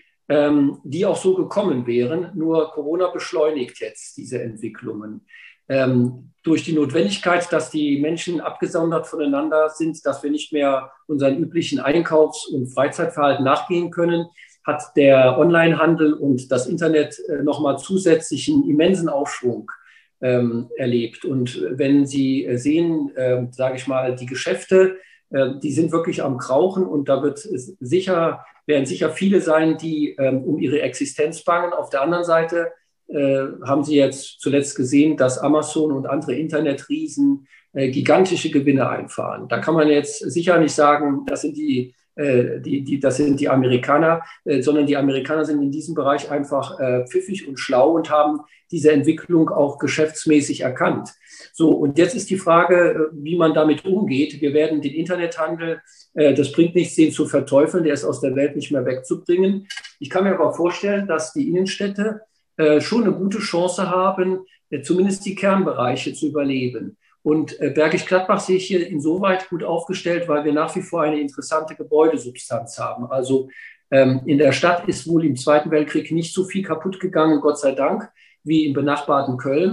ähm, die auch so gekommen wären. Nur Corona beschleunigt jetzt diese Entwicklungen. Ähm, durch die Notwendigkeit, dass die Menschen abgesondert voneinander sind, dass wir nicht mehr unseren üblichen Einkaufs- und Freizeitverhalten nachgehen können, hat der Onlinehandel und das Internet äh, nochmal zusätzlichen immensen Aufschwung ähm, erlebt. Und wenn Sie äh, sehen, äh, sage ich mal, die Geschäfte, äh, die sind wirklich am Krauchen und da wird es sicher, werden sicher viele sein, die äh, um ihre Existenz bangen. Auf der anderen Seite Äh, haben Sie jetzt zuletzt gesehen, dass Amazon und andere Internetriesen äh, gigantische Gewinne einfahren. Da kann man jetzt sicher nicht sagen, das sind die, äh, die, die, das sind die Amerikaner, äh, sondern die Amerikaner sind in diesem Bereich einfach äh, pfiffig und schlau und haben diese Entwicklung auch geschäftsmäßig erkannt. So, und jetzt ist die Frage, wie man damit umgeht. Wir werden den Internethandel, äh, das bringt nichts, den zu verteufeln, der ist aus der Welt nicht mehr wegzubringen. Ich kann mir aber vorstellen, dass die Innenstädte schon eine gute Chance haben, zumindest die Kernbereiche zu überleben. Und Bergisch Gladbach sehe ich hier insoweit gut aufgestellt, weil wir nach wie vor eine interessante Gebäudesubstanz haben. Also ähm, in der Stadt ist wohl im Zweiten Weltkrieg nicht so viel kaputt gegangen, Gott sei Dank, wie im benachbarten Köln.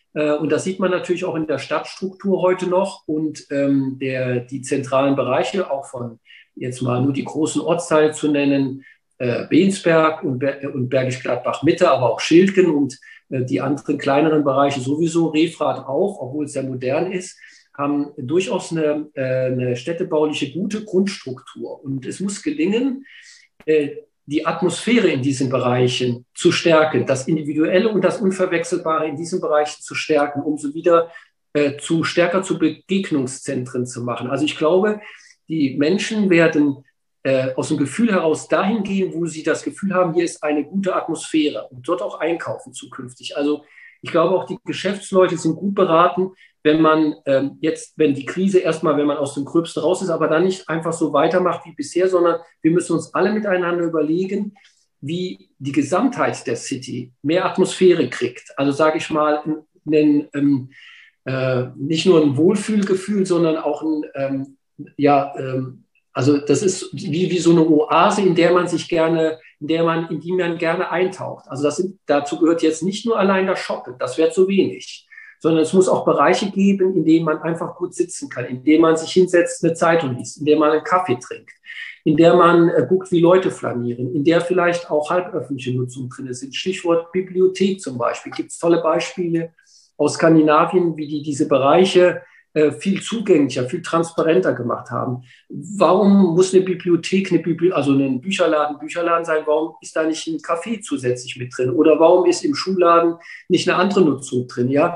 Und das sieht man natürlich auch in der Stadtstruktur heute noch und ähm, der, die zentralen Bereiche, auch von jetzt mal nur die großen Ortsteile zu nennen, äh, Bensberg und, Ber und Bergisch Gladbach Mitte, aber auch Schildgen und äh, die anderen kleineren Bereiche sowieso, Refrath auch, obwohl es sehr modern ist, haben durchaus eine, äh, eine städtebauliche gute Grundstruktur. Und es muss gelingen, äh, die Atmosphäre in diesen Bereichen zu stärken, das Individuelle und das Unverwechselbare in diesen Bereichen zu stärken, um sie wieder äh, zu stärker zu Begegnungszentren zu machen. Also ich glaube, die Menschen werden äh, aus dem Gefühl heraus dahin gehen, wo sie das Gefühl haben, hier ist eine gute Atmosphäre und dort auch einkaufen zukünftig. Also ich glaube auch, die Geschäftsleute sind gut beraten, wenn man ähm, jetzt, wenn die Krise erstmal, wenn man aus dem Gröbsten raus ist, aber dann nicht einfach so weitermacht wie bisher, sondern wir müssen uns alle miteinander überlegen, wie die Gesamtheit der City mehr Atmosphäre kriegt. Also sage ich mal, einen, ähm, äh, nicht nur ein Wohlfühlgefühl, sondern auch ein, ähm, ja, ähm, also das ist wie, wie so eine Oase, in der man sich gerne, in der man, in die man gerne eintaucht. Also das sind, dazu gehört jetzt nicht nur allein das Shoppen, das wäre zu wenig, sondern es muss auch Bereiche geben, in denen man einfach gut sitzen kann, in denen man sich hinsetzt, eine Zeitung liest, in der man einen Kaffee trinkt, in der man äh, guckt, wie Leute flanieren, in der vielleicht auch halböffentliche Nutzung drin ist. Stichwort Bibliothek zum Beispiel. Gibt es tolle Beispiele aus Skandinavien, wie die diese Bereiche äh, viel zugänglicher, viel transparenter gemacht haben. Warum muss eine Bibliothek, eine Bibli also ein Bücherladen, Bücherladen sein? Warum ist da nicht ein Café zusätzlich mit drin? Oder warum ist im Schulladen nicht eine andere Nutzung drin? Ja,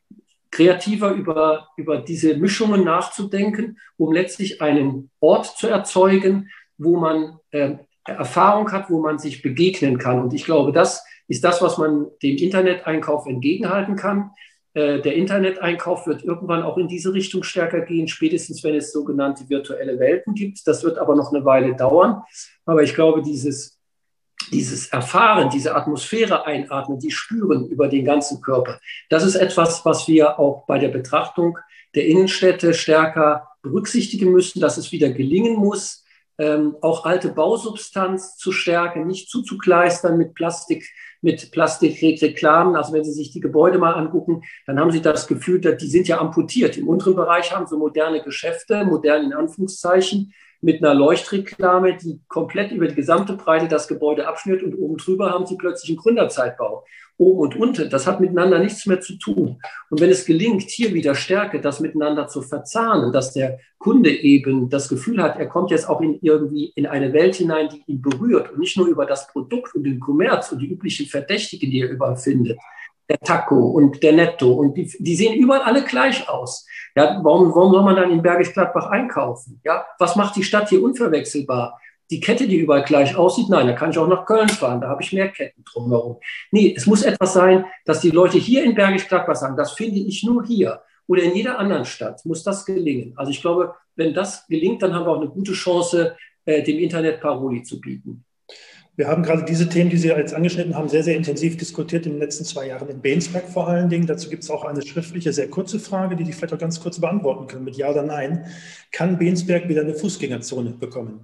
kreativer über, über diese Mischungen nachzudenken, um letztlich einen Ort zu erzeugen, wo man äh, Erfahrung hat, wo man sich begegnen kann. Und ich glaube, das ist das, was man dem Interneteinkauf entgegenhalten kann. Äh, der Interneteinkauf wird irgendwann auch in diese Richtung stärker gehen, spätestens wenn es sogenannte virtuelle Welten gibt. Das wird aber noch eine Weile dauern. Aber ich glaube, dieses Dieses Erfahren, diese Atmosphäre einatmen, die spüren über den ganzen Körper. Das ist etwas, was wir auch bei der Betrachtung der Innenstädte stärker berücksichtigen müssen, dass es wieder gelingen muss, ähm, auch alte Bausubstanz zu stärken, nicht zuzukleistern mit Plastik, mit Plastikreklamen. Also wenn Sie sich die Gebäude mal angucken, dann haben Sie das Gefühl, dass die sind ja amputiert. Im unteren Bereich haben Sie moderne Geschäfte, modern in Anführungszeichen, mit einer Leuchtreklame, die komplett über die gesamte Breite das Gebäude abschnürt und oben drüber haben sie plötzlich einen Gründerzeitbau. Oben und unten, das hat miteinander nichts mehr zu tun. Und wenn es gelingt, hier wieder Stärke, das miteinander zu verzahnen, dass der Kunde eben das Gefühl hat, er kommt jetzt auch in irgendwie in eine Welt hinein, die ihn berührt und nicht nur über das Produkt und den Kommerz und die üblichen Verdächtigen, die er überall findet, der Taco und der Netto und die, die sehen überall alle gleich aus. Ja, warum, warum soll man dann in Bergisch Gladbach einkaufen? Ja, was macht die Stadt hier unverwechselbar? Die Kette, die überall gleich aussieht? Nein, da kann ich auch nach Köln fahren, da habe ich mehr Ketten drumherum. Nee, es muss etwas sein, dass die Leute hier in Bergisch Gladbach sagen, das finde ich nur hier oder in jeder anderen Stadt muss das gelingen. Also ich glaube, wenn das gelingt, dann haben wir auch eine gute Chance, äh, dem Internet Paroli zu bieten.
Wir haben gerade diese Themen, die Sie jetzt angeschnitten haben, sehr, sehr intensiv diskutiert in den letzten zwei Jahren in Bensberg vor allen Dingen. Dazu gibt es auch eine schriftliche, sehr kurze Frage, die Sie vielleicht auch ganz kurz beantworten können mit Ja oder Nein. Kann Bensberg wieder eine Fußgängerzone bekommen?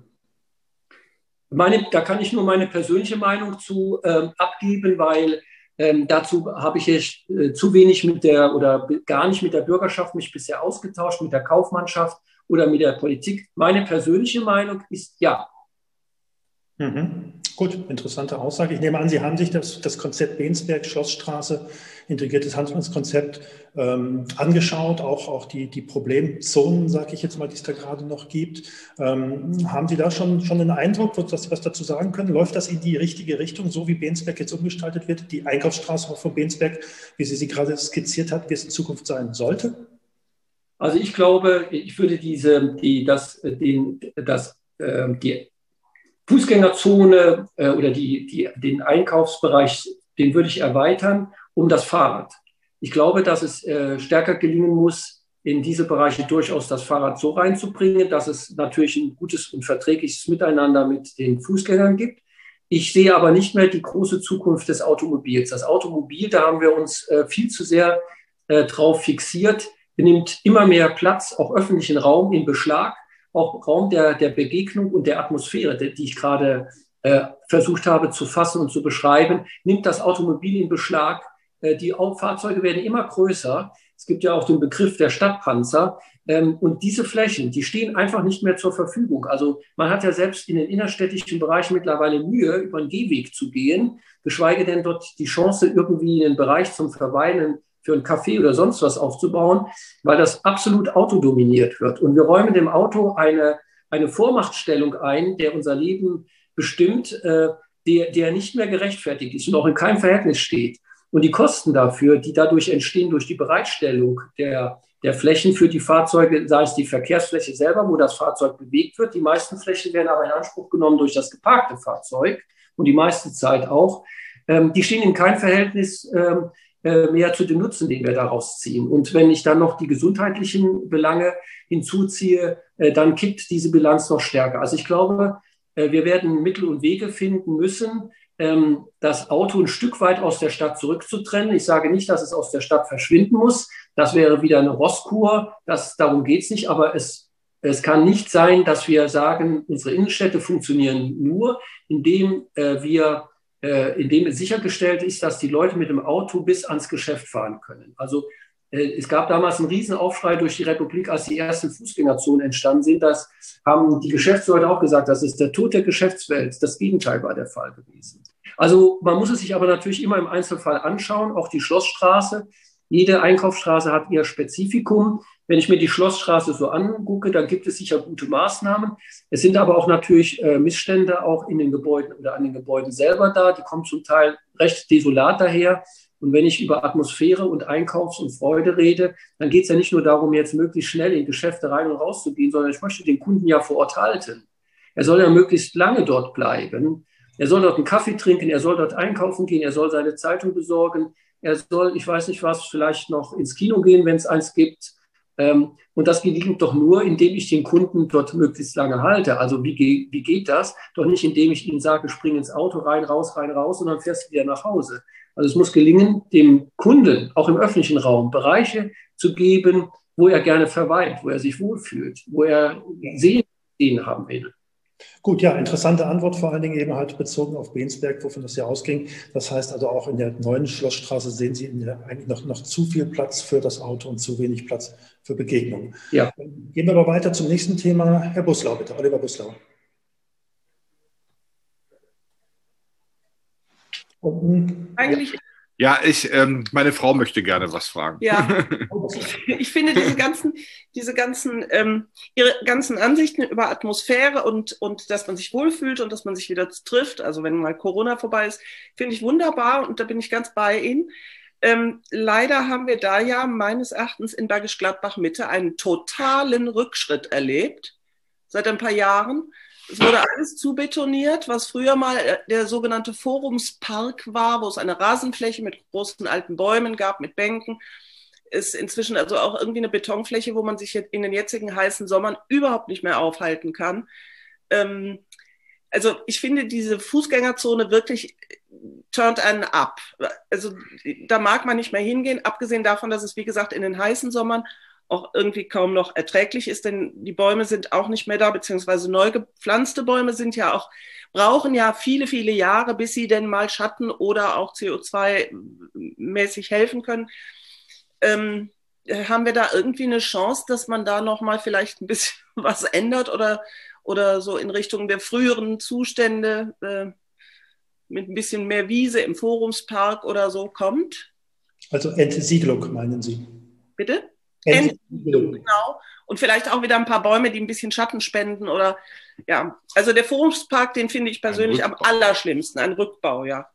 Meine, da kann ich nur meine persönliche Meinung zu ähm, abgeben, weil ähm, dazu habe ich jetzt, äh, zu wenig mit der oder gar nicht mit der Bürgerschaft mich bisher ausgetauscht, mit der Kaufmannschaft oder mit der Politik. Meine persönliche Meinung ist ja.
Mhm. Gut, interessante Aussage. Ich nehme an, Sie haben sich das, das Konzept Bensberg, Schlossstraße, integriertes Handelskonzept ähm, angeschaut, auch, auch die, die Problemzonen, sage ich jetzt mal, die es da gerade noch gibt. Ähm, haben Sie da schon, schon einen Eindruck, was Sie was dazu sagen können? Läuft das in die richtige Richtung, so wie Bensberg jetzt umgestaltet wird? Die Einkaufsstraße von Bensberg, wie Sie sie gerade skizziert hat, wie es in Zukunft sein sollte?
Also ich glaube, ich würde diese, die, das, den, das, äh, die Fußgängerzone äh, oder die, die, den Einkaufsbereich, den würde ich erweitern um das Fahrrad. Ich glaube, dass es äh, stärker gelingen muss, in diese Bereiche durchaus das Fahrrad so reinzubringen, dass es natürlich ein gutes und verträgliches Miteinander mit den Fußgängern gibt. Ich sehe aber nicht mehr die große Zukunft des Automobils. Das Automobil, da haben wir uns äh, viel zu sehr äh, drauf fixiert, nimmt immer mehr Platz, auch öffentlichen Raum in Beschlag. Auch Raum der, der Begegnung und der Atmosphäre, die ich gerade äh, versucht habe zu fassen und zu beschreiben, nimmt das Automobil in Beschlag. Die Fahrzeuge werden immer größer. Es gibt ja auch den Begriff der Stadtpanzer. Und diese Flächen, die stehen einfach nicht mehr zur Verfügung. Also man hat ja selbst in den innerstädtischen Bereichen mittlerweile Mühe, über einen Gehweg zu gehen, geschweige denn dort die Chance, irgendwie einen Bereich zum Verweilen für einen Café oder sonst was aufzubauen, weil das absolut autodominiert wird. Und wir räumen dem Auto eine, eine Vormachtstellung ein, der unser Leben bestimmt, äh, der, der nicht mehr gerechtfertigt ist und auch in keinem Verhältnis steht. Und die Kosten dafür, die dadurch entstehen durch die Bereitstellung der, der Flächen für die Fahrzeuge, sei es die Verkehrsfläche selber, wo das Fahrzeug bewegt wird. Die meisten Flächen werden aber in Anspruch genommen durch das geparkte Fahrzeug und die meiste Zeit auch. Ähm, die stehen in keinem Verhältnis ähm, äh, mehr zu dem Nutzen, den wir daraus ziehen. Und wenn ich dann noch die gesundheitlichen Belange hinzuziehe, äh, dann kippt diese Bilanz noch stärker. Also ich glaube, äh, wir werden Mittel und Wege finden müssen, das Auto ein Stück weit aus der Stadt zurückzutrennen. Ich sage nicht, dass es aus der Stadt verschwinden muss. Das wäre wieder eine Rosskur. Das, darum geht es nicht. Aber es, es kann nicht sein, dass wir sagen, unsere Innenstädte funktionieren nur, indem äh, wir, äh, indem es sichergestellt ist, dass die Leute mit dem Auto bis ans Geschäft fahren können. Also äh, es gab damals einen Riesenaufschrei durch die Republik, als die ersten Fußgängerzonen entstanden sind. Das haben die Geschäftsleute auch gesagt, das ist der Tod der Geschäftswelt. Das Gegenteil war der Fall gewesen. Also man muss es sich aber natürlich immer im Einzelfall anschauen, auch die Schlossstraße. Jede Einkaufsstraße hat ihr Spezifikum. Wenn ich mir die Schlossstraße so angucke, dann gibt es sicher gute Maßnahmen. Es sind aber auch natürlich äh, Missstände auch in den Gebäuden oder an den Gebäuden selber da. Die kommen zum Teil recht desolat daher. Und wenn ich über Atmosphäre und Einkaufs- und Freude rede, dann geht es ja nicht nur darum, jetzt möglichst schnell in Geschäfte rein und raus zu gehen, sondern ich möchte den Kunden ja vor Ort halten. Er soll ja möglichst lange dort bleiben. Er soll dort einen Kaffee trinken, er soll dort einkaufen gehen, er soll seine Zeitung besorgen, er soll, ich weiß nicht was, vielleicht noch ins Kino gehen, wenn es eins gibt. Und das gelingt doch nur, indem ich den Kunden dort möglichst lange halte. Also wie, wie geht das? Doch nicht, indem ich ihnen sage, spring ins Auto, rein, raus, rein, raus und dann fährst du wieder nach Hause. Also es muss gelingen, dem Kunden, auch im öffentlichen Raum, Bereiche zu geben, wo er gerne verweilt, wo er sich wohlfühlt, wo er Sehen haben will.
Gut, ja, interessante Antwort, vor allen Dingen eben halt bezogen auf Bensberg, wovon das ja ausging. Das heißt also auch in der neuen Schlossstraße sehen Sie in der, eigentlich noch, noch zu viel Platz für das Auto und zu wenig Platz für Begegnungen.
Ja.
Gehen wir aber weiter zum nächsten Thema. Herr Buslau, bitte, Oliver Buslau.
Und, Eigentlich. Ja, ich, ähm, meine Frau möchte gerne was fragen.
Ja, ich, ich finde diese ganzen, diese ganzen, ähm, ihre ganzen Ansichten über Atmosphäre und, und dass man sich wohlfühlt und dass man sich wieder trifft, also wenn mal Corona vorbei ist, finde ich wunderbar und da bin ich ganz bei Ihnen. Ähm, leider haben wir da ja meines Erachtens in Bergisch Gladbach Mitte einen totalen Rückschritt erlebt, seit ein paar Jahren. Es wurde alles zubetoniert, was früher mal der sogenannte Forumspark war, wo es eine Rasenfläche mit großen alten Bäumen gab, mit Bänken. Ist inzwischen also auch irgendwie eine Betonfläche, wo man sich in den jetzigen heißen Sommern überhaupt nicht mehr aufhalten kann. Ähm, also ich finde diese Fußgängerzone wirklich turnt einen ab. Also da mag man nicht mehr hingehen, abgesehen davon, dass es, wie gesagt, in den heißen Sommern auch irgendwie kaum noch erträglich ist, denn die Bäume sind auch nicht mehr da, beziehungsweise neu gepflanzte Bäume sind ja auch, brauchen ja viele, viele Jahre, bis sie denn mal Schatten oder auch C O zwei mäßig helfen können. Ähm, haben wir da irgendwie eine Chance, dass man da nochmal vielleicht ein bisschen was ändert oder, oder so in Richtung der früheren Zustände äh, mit ein bisschen mehr Wiese im Forumspark oder so kommt?
Also Entsiegelung, meinen Sie?
Bitte? Entsiegelung, genau. Und vielleicht auch wieder ein paar Bäume, die ein bisschen Schatten spenden oder, ja. Also der Forumspark, den finde ich persönlich am allerschlimmsten, ein Rückbau, ja.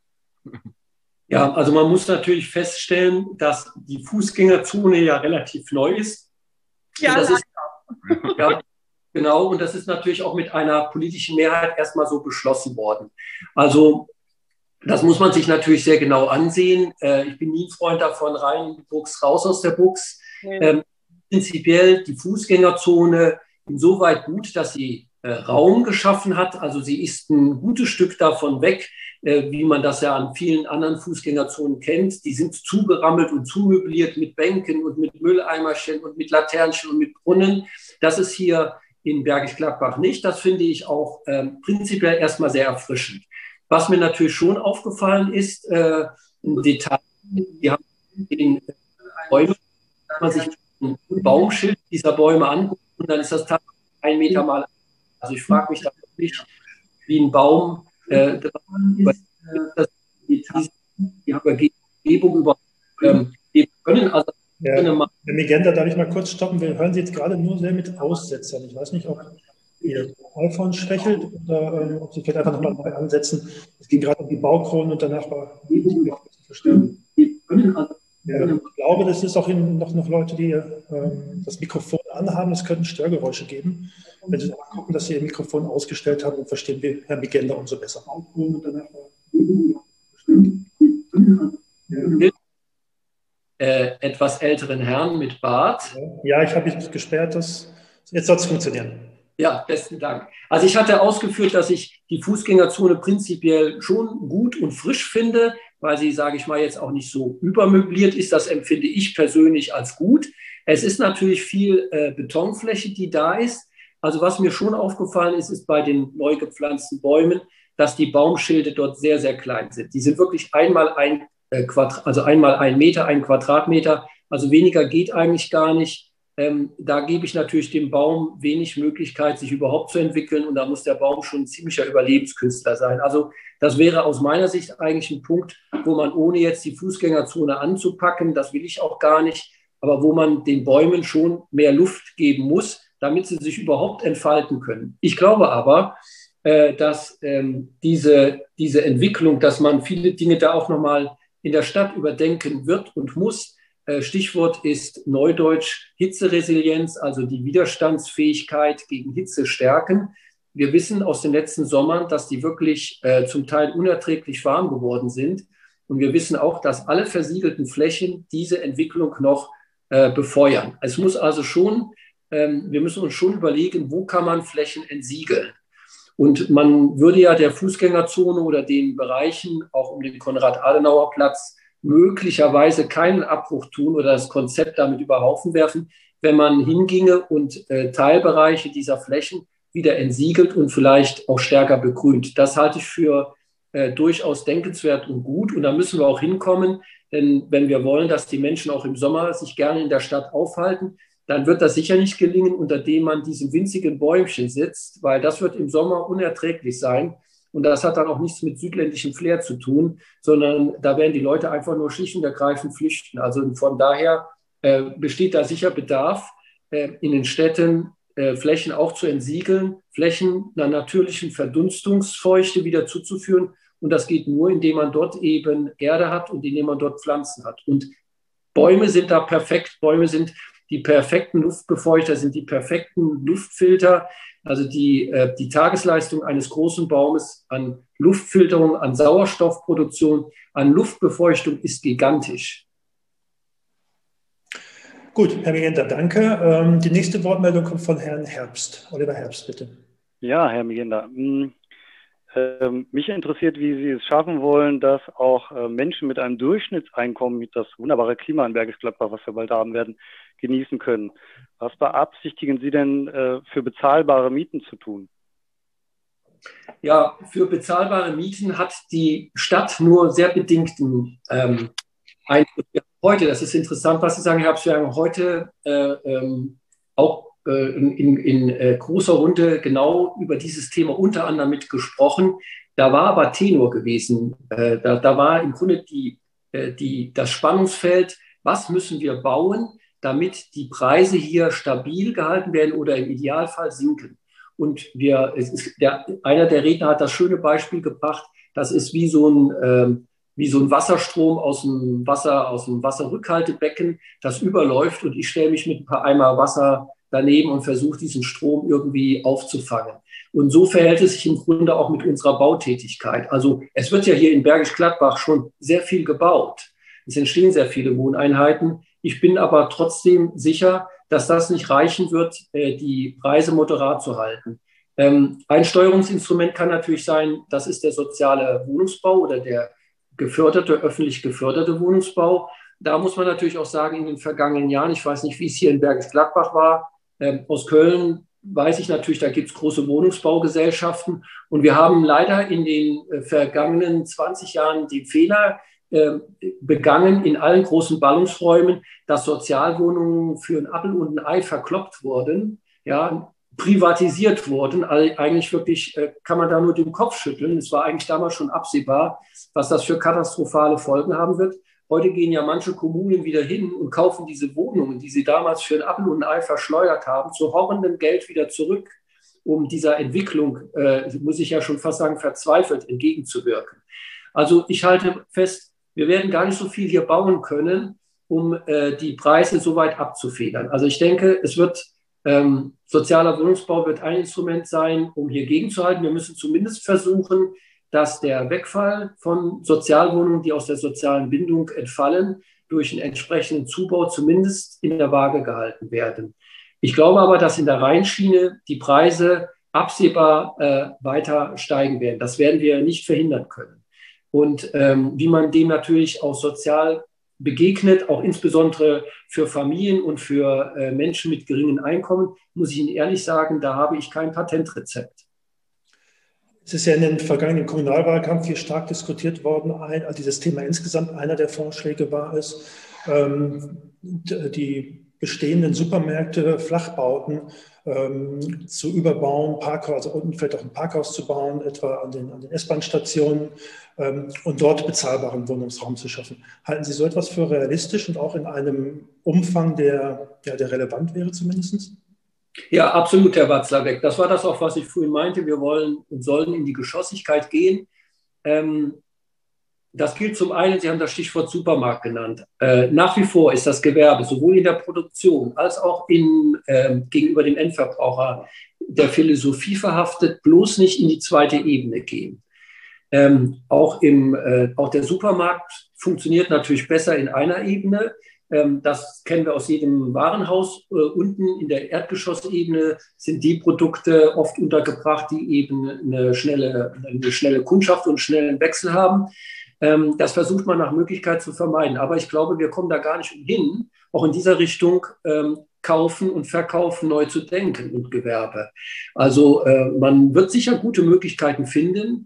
Ja, also man muss natürlich feststellen, dass die Fußgängerzone ja relativ neu ist.
Ja,
das ist, ja, genau. Und das ist natürlich auch mit einer politischen Mehrheit erstmal so beschlossen worden. Also das muss man sich natürlich sehr genau ansehen. Ich bin nie ein Freund davon, rein in die Buchs, raus aus der Buchs. Ähm, prinzipiell die Fußgängerzone insoweit gut, dass sie äh, Raum geschaffen hat. Also sie ist ein gutes Stück davon weg, äh, wie man das ja an vielen anderen Fußgängerzonen kennt. Die sind zugerammelt und zumöbliert mit Bänken und mit Mülleimerchen und mit Laternchen und mit Brunnen. Das ist hier in Bergisch Gladbach nicht. Das finde ich auch ähm, prinzipiell erstmal sehr erfrischend. Was mir natürlich schon aufgefallen ist, äh, im Detail, die haben den Bäumen, wenn man sich ein Baumschild dieser Bäume anguckt, und dann ist das tatsächlich ein Meter mal. Also ich frage mich da wirklich, wie ein Baum äh, das, die, die Umgebung überhaupt ähm, geben können. Also,
ja, Herr Migenda, darf ich mal kurz stoppen? Wir hören Sie jetzt gerade nur sehr mit Aussetzern. Ich weiß nicht, ob Ihr iPhone schwächelt oder ähm, ob Sie vielleicht einfach nochmal neu ansetzen. Es ging gerade um die Baukronen und danach war es verstanden. Ja, ich glaube, das ist auch noch, noch Leute, die ähm, das Mikrofon anhaben. Es könnten Störgeräusche geben. Wenn Sie mal gucken, dass Sie Ihr Mikrofon ausgestellt haben, dann verstehen wir Herrn Migenda umso besser. Und danach
äh, etwas älteren Herrn mit Bart.
Ja, ich habe mich gesperrt. Das, jetzt soll es funktionieren.
Ja, besten Dank. Also ich hatte ausgeführt, dass ich die Fußgängerzone prinzipiell schon gut und frisch finde, weil sie, sage ich mal, jetzt auch nicht so übermöbliert ist. Das empfinde ich persönlich als gut. Es ist natürlich viel äh, Betonfläche, die da ist. Also was mir schon aufgefallen ist, ist bei den neu gepflanzten Bäumen, dass die Baumschilde dort sehr, sehr klein sind. Die sind wirklich einmal ein äh, Quadrat, also einmal ein Meter, ein Quadratmeter. Also weniger geht eigentlich gar nicht. Ähm, da gebe ich natürlich dem Baum wenig Möglichkeit, sich überhaupt zu entwickeln. Und da muss der Baum schon ein ziemlicher Überlebenskünstler sein. Also das wäre aus meiner Sicht eigentlich ein Punkt, wo man, ohne jetzt die Fußgängerzone anzupacken, das will ich auch gar nicht, aber wo man den Bäumen schon mehr Luft geben muss, damit sie sich überhaupt entfalten können. Ich glaube aber, äh, dass ähm, diese, diese Entwicklung, dass man viele Dinge da auch nochmal in der Stadt überdenken wird und muss. Äh, Stichwort ist Neudeutsch Hitzeresilienz, also die Widerstandsfähigkeit gegen Hitze stärken. Wir wissen aus den letzten Sommern, dass die wirklich äh, zum Teil unerträglich warm geworden sind. Und wir wissen auch, dass alle versiegelten Flächen diese Entwicklung noch äh, befeuern. Es muss also schon, ähm, wir müssen uns schon überlegen, wo kann man Flächen entsiegeln. Und man würde ja der Fußgängerzone oder den Bereichen auch um den Konrad-Adenauer-Platz möglicherweise keinen Abbruch tun oder das Konzept damit über Haufen werfen, wenn man hinginge und äh, Teilbereiche dieser Flächen wieder entsiegelt und vielleicht auch stärker begrünt. Das halte ich für äh, durchaus denkenswert und gut. Und da müssen wir auch hinkommen, denn wenn wir wollen, dass die Menschen auch im Sommer sich gerne in der Stadt aufhalten, dann wird das sicher nicht gelingen, unter dem man diesem winzigen Bäumchen sitzt, weil das wird im Sommer unerträglich sein. Und das hat dann auch nichts mit südländischem Flair zu tun, sondern da werden die Leute einfach nur schlicht und ergreifend flüchten. Also von daher äh, besteht da sicher Bedarf, äh, in den Städten äh, Flächen auch zu entsiegeln, Flächen einer natürlichen Verdunstungsfeuchte wieder zuzuführen. Und das geht nur, indem man dort eben Erde hat und indem man dort Pflanzen hat. Und Bäume sind da perfekt. Bäume sind die perfekten Luftbefeuchter, sind die perfekten Luftfilter. Also die, äh, die Tagesleistung eines großen Baumes an Luftfilterung, an Sauerstoffproduktion, an Luftbefeuchtung ist gigantisch.
Gut, Herr Migenda, danke. Ähm, die nächste Wortmeldung kommt von Herrn Herbst. Oliver Herbst, bitte.
Ja, Herr Migenda. Ähm, mich interessiert, wie Sie es schaffen wollen, dass auch äh, Menschen mit einem Durchschnittseinkommen das wunderbare Klima in Bergisch Gladbach, was wir bald haben werden, genießen können. Was beabsichtigen Sie denn äh, für bezahlbare Mieten zu tun?
Ja, für bezahlbare Mieten hat die Stadt nur sehr bedingten ähm, Einfluss. Heute, das ist interessant, was Sie sagen, Herr Herbst, wir haben heute äh, ähm, auch in, in, in äh, großer Runde genau über dieses Thema unter anderem mit gesprochen. Da war aber Tenor gewesen. Äh, da, da war im Grunde die, äh, die, das Spannungsfeld, was müssen wir bauen, damit die Preise hier stabil gehalten werden oder im Idealfall sinken. Und wir, es ist der, einer der Redner hat das schöne Beispiel gebracht, das ist wie so ein, äh, wie so ein Wasserstrom aus dem, Wasser, aus dem Wasserrückhaltebecken, das überläuft und ich stelle mich mit ein paar Eimer Wasser daneben und versucht, diesen Strom irgendwie aufzufangen. Und so verhält es sich im Grunde auch mit unserer Bautätigkeit. Also es wird ja hier in Bergisch Gladbach schon sehr viel gebaut. Es entstehen sehr viele Wohneinheiten. Ich bin aber trotzdem sicher, dass das nicht reichen wird, die Preise moderat zu halten. Ein Steuerungsinstrument kann natürlich sein, das ist der soziale Wohnungsbau oder der geförderte, öffentlich geförderte Wohnungsbau. Da muss man natürlich auch sagen, in den vergangenen Jahren, ich weiß nicht, wie es hier in Bergisch Gladbach war, Ähm, aus Köln weiß ich natürlich, da gibt es große Wohnungsbaugesellschaften. Und wir haben leider in den äh, vergangenen zwanzig Jahren den Fehler äh, begangen in allen großen Ballungsräumen, dass Sozialwohnungen für ein Appel und ein Ei verkloppt wurden, ja, privatisiert wurden. Also eigentlich wirklich äh, kann man da nur den Kopf schütteln. Es war eigentlich damals schon absehbar, was das für katastrophale Folgen haben wird. Heute gehen ja manche Kommunen wieder hin und kaufen diese Wohnungen, die sie damals für ein Appel und ein Ei verschleudert haben, zu horrendem Geld wieder zurück, um dieser Entwicklung, äh, muss ich ja schon fast sagen, verzweifelt entgegenzuwirken. Also ich halte fest, wir werden gar nicht so viel hier bauen können, um äh, die Preise so weit abzufedern. Also ich denke, es wird ähm, sozialer Wohnungsbau wird ein Instrument sein, um hier gegenzuhalten. Wir müssen zumindest versuchen, dass der Wegfall von Sozialwohnungen, die aus der sozialen Bindung entfallen, durch einen entsprechenden Zubau zumindest in der Waage gehalten werden. Ich glaube aber, dass in der Rheinschiene die Preise absehbar äh, weiter steigen werden. Das werden wir nicht verhindern können. Und ähm, wie man dem natürlich auch sozial begegnet, auch insbesondere für Familien und für äh, Menschen mit geringen Einkommen, muss ich Ihnen ehrlich sagen, da habe ich kein Patentrezept.
Es ist ja in den vergangenen Kommunalwahlkampf hier stark diskutiert worden. Ein, also dieses Thema insgesamt, einer der Vorschläge war es, ähm, die bestehenden Supermärkte, Flachbauten ähm, zu überbauen, Parkhaus, also unten vielleicht auch ein Parkhaus zu bauen, etwa an den, an den S-Bahn-Stationen ähm, und dort bezahlbaren Wohnungsraum zu schaffen. Halten Sie so etwas für realistisch und auch in einem Umfang, der, ja, der relevant wäre zumindest?
Ja, absolut, Herr Watzlawick. Das war das auch, was ich vorhin meinte. Wir wollen und sollen in die Geschossigkeit gehen. Ähm, das gilt zum einen, Sie haben das Stichwort Supermarkt genannt. Äh, nach wie vor ist das Gewerbe sowohl in der Produktion als auch in, äh, gegenüber dem Endverbraucher der Philosophie verhaftet, bloß nicht in die zweite Ebene gehen. Ähm, auch, im, äh, auch der Supermarkt funktioniert natürlich besser in einer Ebene. Das kennen wir aus jedem Warenhaus. Unten in der Erdgeschossebene sind die Produkte oft untergebracht, die eben eine schnelle, eine schnelle Kundschaft und einen schnellen Wechsel haben. Das versucht man nach Möglichkeit zu vermeiden. Aber ich glaube, wir kommen da gar nicht umhin, auch in dieser Richtung kaufen und verkaufen neu zu denken und Gewerbe. Also man wird sicher gute Möglichkeiten finden,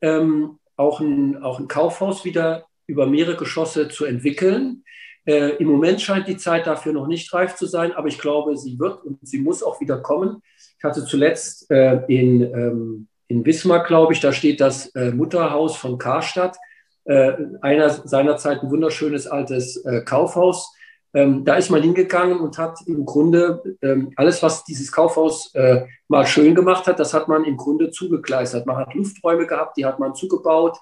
auch ein, auch ein Kaufhaus wieder über mehrere Geschosse zu entwickeln. Äh, Im Moment scheint die Zeit dafür noch nicht reif zu sein, aber ich glaube, sie wird und sie muss auch wieder kommen. Ich hatte zuletzt äh, in, ähm, in Bismarck, glaube ich, da steht das äh, Mutterhaus von Karstadt, äh, einer seinerzeit ein wunderschönes altes äh, Kaufhaus. Ähm, da ist man hingegangen und hat im Grunde ähm, alles, was dieses Kaufhaus äh, mal schön gemacht hat, das hat man im Grunde zugekleistert. Man hat Lufträume gehabt, die hat man zugebaut,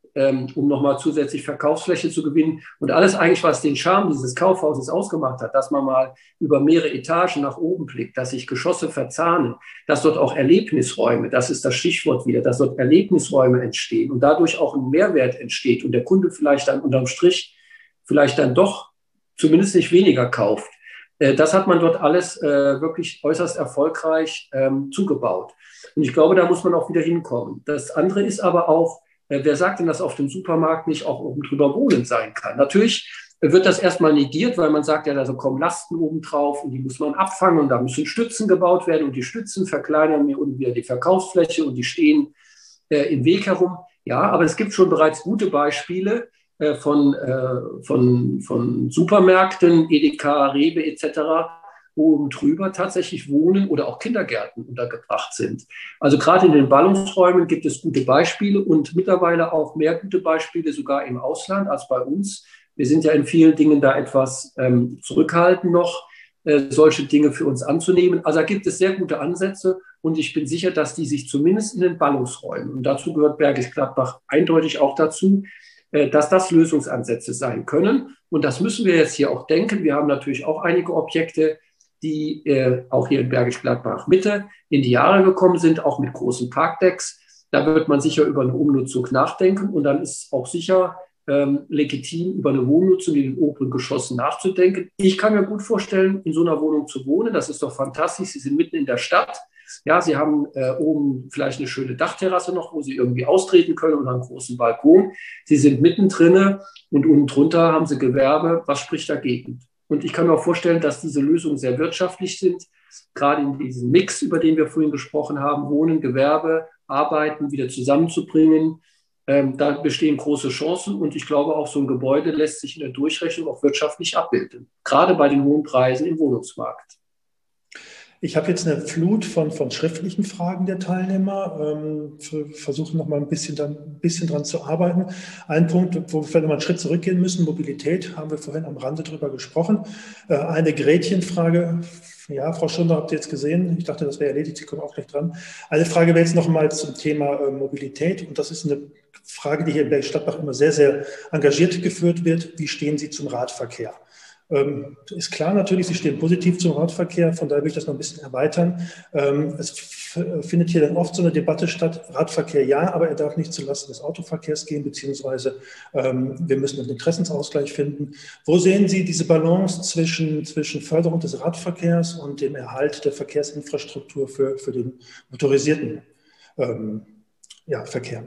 um nochmal zusätzlich Verkaufsfläche zu gewinnen. Und alles eigentlich, was den Charme dieses Kaufhauses ausgemacht hat, dass man mal über mehrere Etagen nach oben blickt, dass sich Geschosse verzahnen, dass dort auch Erlebnisräume, das ist das Stichwort wieder, dass dort Erlebnisräume entstehen und dadurch auch ein Mehrwert entsteht und der Kunde vielleicht dann unterm Strich vielleicht dann doch zumindest nicht weniger kauft. Das hat man dort alles wirklich äußerst erfolgreich zugebaut. Und ich glaube, da muss man auch wieder hinkommen. Das andere ist aber auch, wer sagt denn, dass auf dem Supermarkt nicht auch oben drüber Wohnen sein kann? Natürlich wird das erstmal negiert, weil man sagt, ja, da kommen Lasten oben drauf und die muss man abfangen und da müssen Stützen gebaut werden und die Stützen verkleinern mir unten wieder die Verkaufsfläche und die stehen äh, im Weg herum. Ja, aber es gibt schon bereits gute Beispiele äh, von, äh, von, von Supermärkten, Edeka, Rewe et cetera, wo oben drüber tatsächlich Wohnen oder auch Kindergärten untergebracht sind. Also gerade in den Ballungsräumen gibt es gute Beispiele und mittlerweile auch mehr gute Beispiele sogar im Ausland als bei uns. Wir sind ja in vielen Dingen da etwas ähm, zurückhaltend noch, äh, solche Dinge für uns anzunehmen. Also da gibt es sehr gute Ansätze und ich bin sicher, dass die sich zumindest in den Ballungsräumen, und dazu gehört Bergisch Gladbach eindeutig auch dazu, äh, dass das Lösungsansätze sein können. Und das müssen wir jetzt hier auch denken. Wir haben natürlich auch einige Objekte, die äh, auch hier in Bergisch Gladbach Mitte in die Jahre gekommen sind, auch mit großen Parkdecks. Da wird man sicher über eine Umnutzung nachdenken und dann ist auch sicher ähm, legitim, über eine Wohnnutzung in den oberen Geschossen nachzudenken. Ich kann mir gut vorstellen, in so einer Wohnung zu wohnen. Das ist doch fantastisch. Sie sind mitten in der Stadt. Ja, Sie haben äh, oben vielleicht eine schöne Dachterrasse noch, wo Sie irgendwie austreten können oder einen großen Balkon. Sie sind mittendrin und unten drunter haben Sie Gewerbe. Was spricht dagegen? Und ich kann mir auch vorstellen, dass diese Lösungen sehr wirtschaftlich sind, gerade in diesem Mix, über den wir vorhin gesprochen haben, Wohnen, Gewerbe, Arbeiten wieder zusammenzubringen. Ähm, da bestehen große Chancen und ich glaube auch, so ein Gebäude lässt sich in der Durchrechnung auch wirtschaftlich abbilden, gerade bei den hohen Preisen im Wohnungsmarkt.
Ich habe jetzt eine Flut von, von schriftlichen Fragen der Teilnehmer. Ähm, versuche noch mal ein bisschen, dann, ein bisschen dran zu arbeiten. Ein Punkt, wo wir vielleicht noch mal einen Schritt zurückgehen müssen, Mobilität, haben wir vorhin am Rande drüber gesprochen. Äh, eine Gretchenfrage, ja, Frau Schunder, habt ihr jetzt gesehen? Ich dachte, das wäre erledigt, Sie kommen auch gleich dran. Eine Frage wäre jetzt noch mal zum Thema äh, Mobilität und das ist eine Frage, die hier in Bergisch Gladbach immer sehr, sehr engagiert geführt wird. Wie stehen Sie zum Radverkehr? Ähm, ist klar natürlich, Sie stehen positiv zum Radverkehr, von daher will ich das noch ein bisschen erweitern. Ähm, es findet hier dann oft so eine Debatte statt, Radverkehr ja, aber er darf nicht zulasten des Autoverkehrs gehen, beziehungsweise ähm, wir müssen einen Interessensausgleich finden. Wo sehen Sie diese Balance zwischen, zwischen Förderung des Radverkehrs und dem Erhalt der Verkehrsinfrastruktur für, für den motorisierten ähm, ja, Verkehr?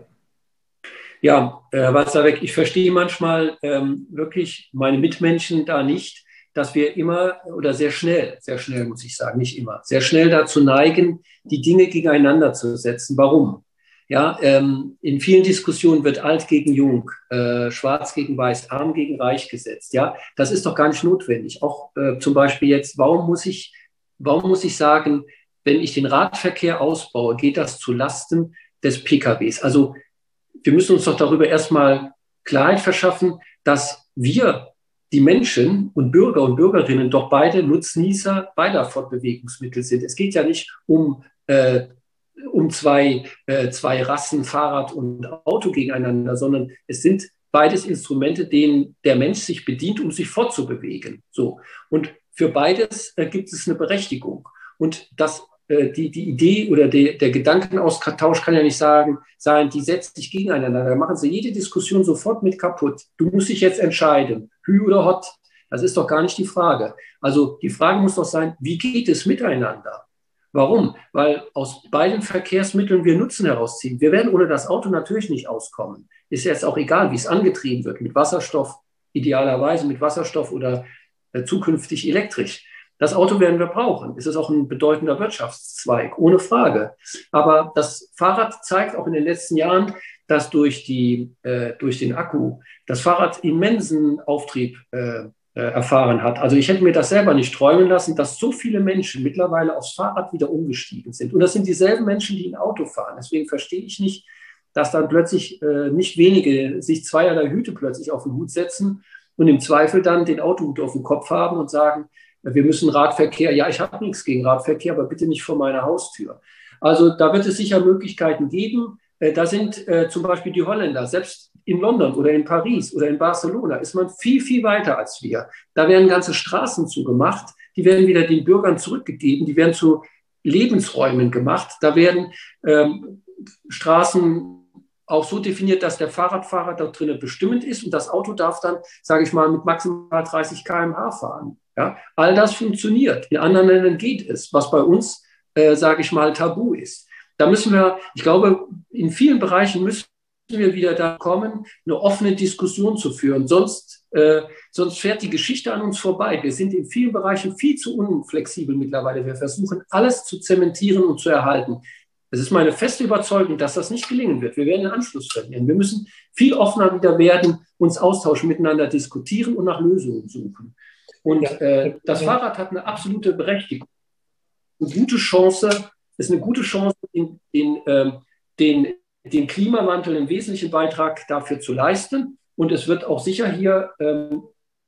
Ja, Herr Watzlawick, ich verstehe manchmal ähm, wirklich meine Mitmenschen da nicht, dass wir immer oder sehr schnell, sehr schnell muss ich sagen, nicht immer, sehr schnell dazu neigen, die Dinge gegeneinander zu setzen. Warum? Ja, ähm, in vielen Diskussionen wird alt gegen jung, äh, schwarz gegen weiß, arm gegen reich gesetzt. Ja, das ist doch gar nicht notwendig. Auch äh, zum Beispiel jetzt, warum muss ich, warum muss ich sagen, wenn ich den Radverkehr ausbaue, geht das zu Lasten des P K Ws? Also wir müssen uns doch darüber erstmal Klarheit verschaffen, dass wir, die Menschen und Bürger und Bürgerinnen, doch beide Nutznießer beider Fortbewegungsmittel sind. Es geht ja nicht um, äh, um zwei, äh, zwei Rassen, Fahrrad und Auto gegeneinander, sondern es sind beides Instrumente, denen der Mensch sich bedient, um sich fortzubewegen. So. Und für beides äh, gibt es eine Berechtigung. Und das Die, die Idee oder die, der Gedankenaustausch kann ja nicht sagen, sein, die setzen sich gegeneinander. Da machen sie jede Diskussion sofort mit kaputt. Du musst dich jetzt entscheiden, Hü oder Hott. Das ist doch gar nicht die Frage. Also die Frage muss doch sein, wie geht es miteinander? Warum? Weil aus beiden Verkehrsmitteln wir Nutzen herausziehen. Wir werden ohne das Auto natürlich nicht auskommen. Ist jetzt auch egal, wie es angetrieben wird, mit Wasserstoff, idealerweise mit Wasserstoff oder äh, zukünftig elektrisch. Das Auto werden wir brauchen. Es ist auch ein bedeutender Wirtschaftszweig, ohne Frage. Aber das Fahrrad zeigt auch in den letzten Jahren, dass durch, die, äh, durch den Akku das Fahrrad immensen Auftrieb äh, äh, erfahren hat. Also ich hätte mir das selber nicht träumen lassen, dass so viele Menschen mittlerweile aufs Fahrrad wieder umgestiegen sind. Und das sind dieselben Menschen, die ein Auto fahren. Deswegen verstehe ich nicht, dass dann plötzlich äh, nicht wenige sich zweierlei Hüte plötzlich auf den Hut setzen und im Zweifel dann den Autohut auf dem Kopf haben und sagen, wir müssen Radverkehr, ja, ich habe nichts gegen Radverkehr, aber bitte nicht vor meiner Haustür. Also da wird es sicher Möglichkeiten geben. Äh, da sind äh, zum Beispiel die Holländer, selbst in London oder in Paris oder in Barcelona ist man viel, viel weiter als wir. Da werden ganze Straßen zugemacht, die werden wieder den Bürgern zurückgegeben, die werden zu Lebensräumen gemacht. Da werden ähm, Straßen auch so definiert, dass der Fahrradfahrer dort drinnen bestimmend ist und das Auto darf dann, sage ich mal, mit maximal dreißig Kilometer pro Stunde fahren. Ja, all das funktioniert. In anderen Ländern geht es, was bei uns, äh, sage ich mal, tabu ist. Da müssen wir, ich glaube, in vielen Bereichen müssen wir wieder da kommen, eine offene Diskussion zu führen. Sonst, äh, sonst fährt die Geschichte an uns vorbei. Wir sind in vielen Bereichen viel zu unflexibel mittlerweile. Wir versuchen, alles zu zementieren und zu erhalten. Es ist meine feste Überzeugung, dass das nicht gelingen wird. Wir werden den Anschluss verlieren. Wir müssen viel offener wieder werden, uns austauschen, miteinander diskutieren und nach Lösungen suchen. Und äh, das Fahrrad hat eine absolute Berechtigung. Eine gute Chance, ist eine gute Chance, den, den, äh, den, den Klimawandel einen wesentlichen Beitrag dafür zu leisten. Und es wird auch sicher hier ähm,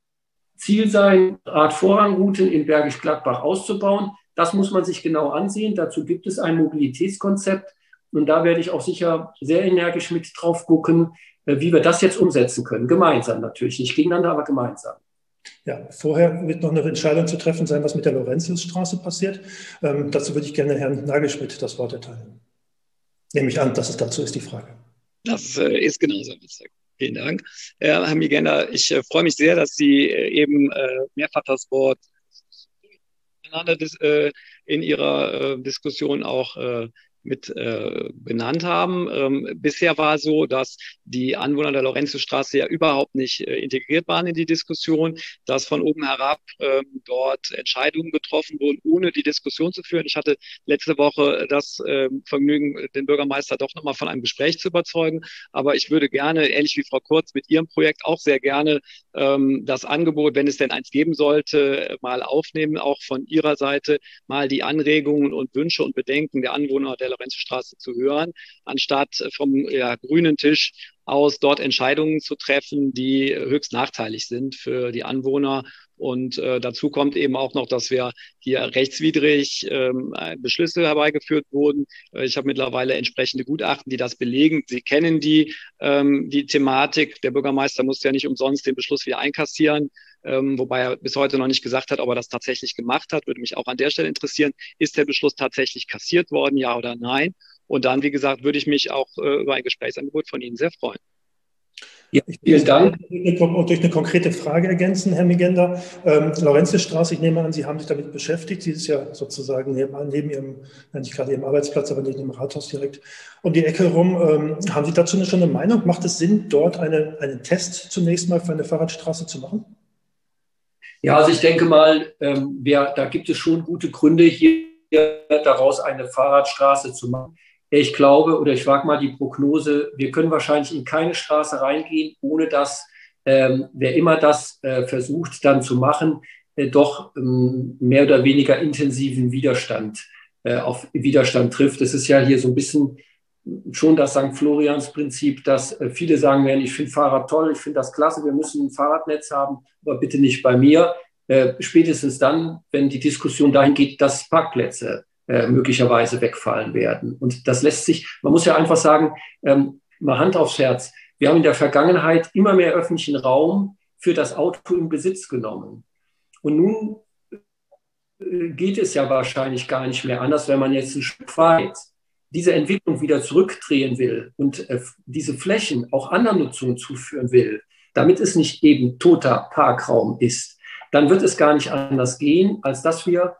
Ziel sein, Radvorrangrouten in Bergisch Gladbach auszubauen. Das muss man sich genau ansehen. Dazu gibt es ein Mobilitätskonzept. Und da werde ich auch sicher sehr energisch mit drauf gucken, äh, wie wir das jetzt umsetzen können. Gemeinsam natürlich, nicht gegeneinander, aber gemeinsam.
Ja, vorher wird noch eine Entscheidung zu treffen sein, was mit der Laurentiusstraße passiert. Ähm, dazu würde ich gerne Herrn Nagelschmidt das Wort erteilen. Nehme ich an, dass es dazu ist, die Frage.
Das äh, ist genauso. Vielen Dank. Äh, Herr Migenda, ich äh, freue mich sehr, dass Sie äh, eben äh, mehrfach das Wort in Ihrer äh, Diskussion auch äh, mit äh, benannt haben. Ähm, bisher war so, dass die Anwohner der Lorenzostraße ja überhaupt nicht äh, integriert waren in die Diskussion, dass von oben herab äh, dort Entscheidungen getroffen wurden, ohne die Diskussion zu führen. Ich hatte letzte Woche das äh, Vergnügen, den Bürgermeister doch nochmal von einem Gespräch zu überzeugen. Aber ich würde gerne, ähnlich wie Frau Kurz, mit Ihrem Projekt auch sehr gerne ähm, das Angebot, wenn es denn eins geben sollte, mal aufnehmen, auch von Ihrer Seite mal die Anregungen und Wünsche und Bedenken der Anwohner der Lorenzstraße zu hören, anstatt vom ja, grünen Tisch aus dort Entscheidungen zu treffen, die höchst nachteilig sind für die Anwohner. Und äh, dazu kommt eben auch noch, dass wir hier rechtswidrig ähm, Beschlüsse herbeigeführt wurden. Äh, ich habe mittlerweile entsprechende Gutachten, die das belegen. Sie kennen die, ähm, die Thematik. Der Bürgermeister muss ja nicht umsonst den Beschluss wieder einkassieren. Ähm, wobei er bis heute noch nicht gesagt hat, ob er das tatsächlich gemacht hat. Würde mich auch an der Stelle interessieren. Ist der Beschluss tatsächlich kassiert worden, ja oder nein? Und dann, wie gesagt, würde ich mich auch äh, über ein Gesprächsangebot von Ihnen sehr freuen.
Ja, vielen Dank. Und durch eine konkrete Frage ergänzen, Herr Migenda. Ähm, Lorenzstraße, ich nehme an, Sie haben sich damit beschäftigt. Sie ist ja sozusagen neben, neben Ihrem, nicht gerade Ihrem Arbeitsplatz, aber neben dem Rathaus direkt um die Ecke rum. Ähm, haben Sie dazu schon eine Meinung? Macht es Sinn, dort eine, einen Test zunächst mal für eine Fahrradstraße zu machen?
Ja, also ich denke mal, ähm, wer, da gibt es schon gute Gründe, hier daraus eine Fahrradstraße zu machen. Ich glaube, oder ich wage mal die Prognose, wir können wahrscheinlich in keine Straße reingehen, ohne dass ähm, wer immer das äh, versucht dann zu machen, äh, doch ähm, mehr oder weniger intensiven Widerstand äh, auf Widerstand trifft. Es ist ja hier so ein bisschen schon das Sankt Florians-Prinzip, dass äh, viele sagen werden, ich finde Fahrrad toll, ich finde das klasse, wir müssen ein Fahrradnetz haben, aber bitte nicht bei mir. Äh, spätestens dann, wenn die Diskussion dahin geht, dass Parkplätze äh, möglicherweise wegfallen werden. Und das lässt sich, man muss ja einfach sagen, ähm, mal Hand aufs Herz, wir haben in der Vergangenheit immer mehr öffentlichen Raum für das Auto in Besitz genommen. Und nun äh, geht es ja wahrscheinlich gar nicht mehr anders, wenn man jetzt ein Stück weit diese Entwicklung wieder zurückdrehen will und äh, diese Flächen auch anderen Nutzungen zuführen will, damit es nicht eben toter Parkraum ist, dann wird es gar nicht anders gehen, als dass wir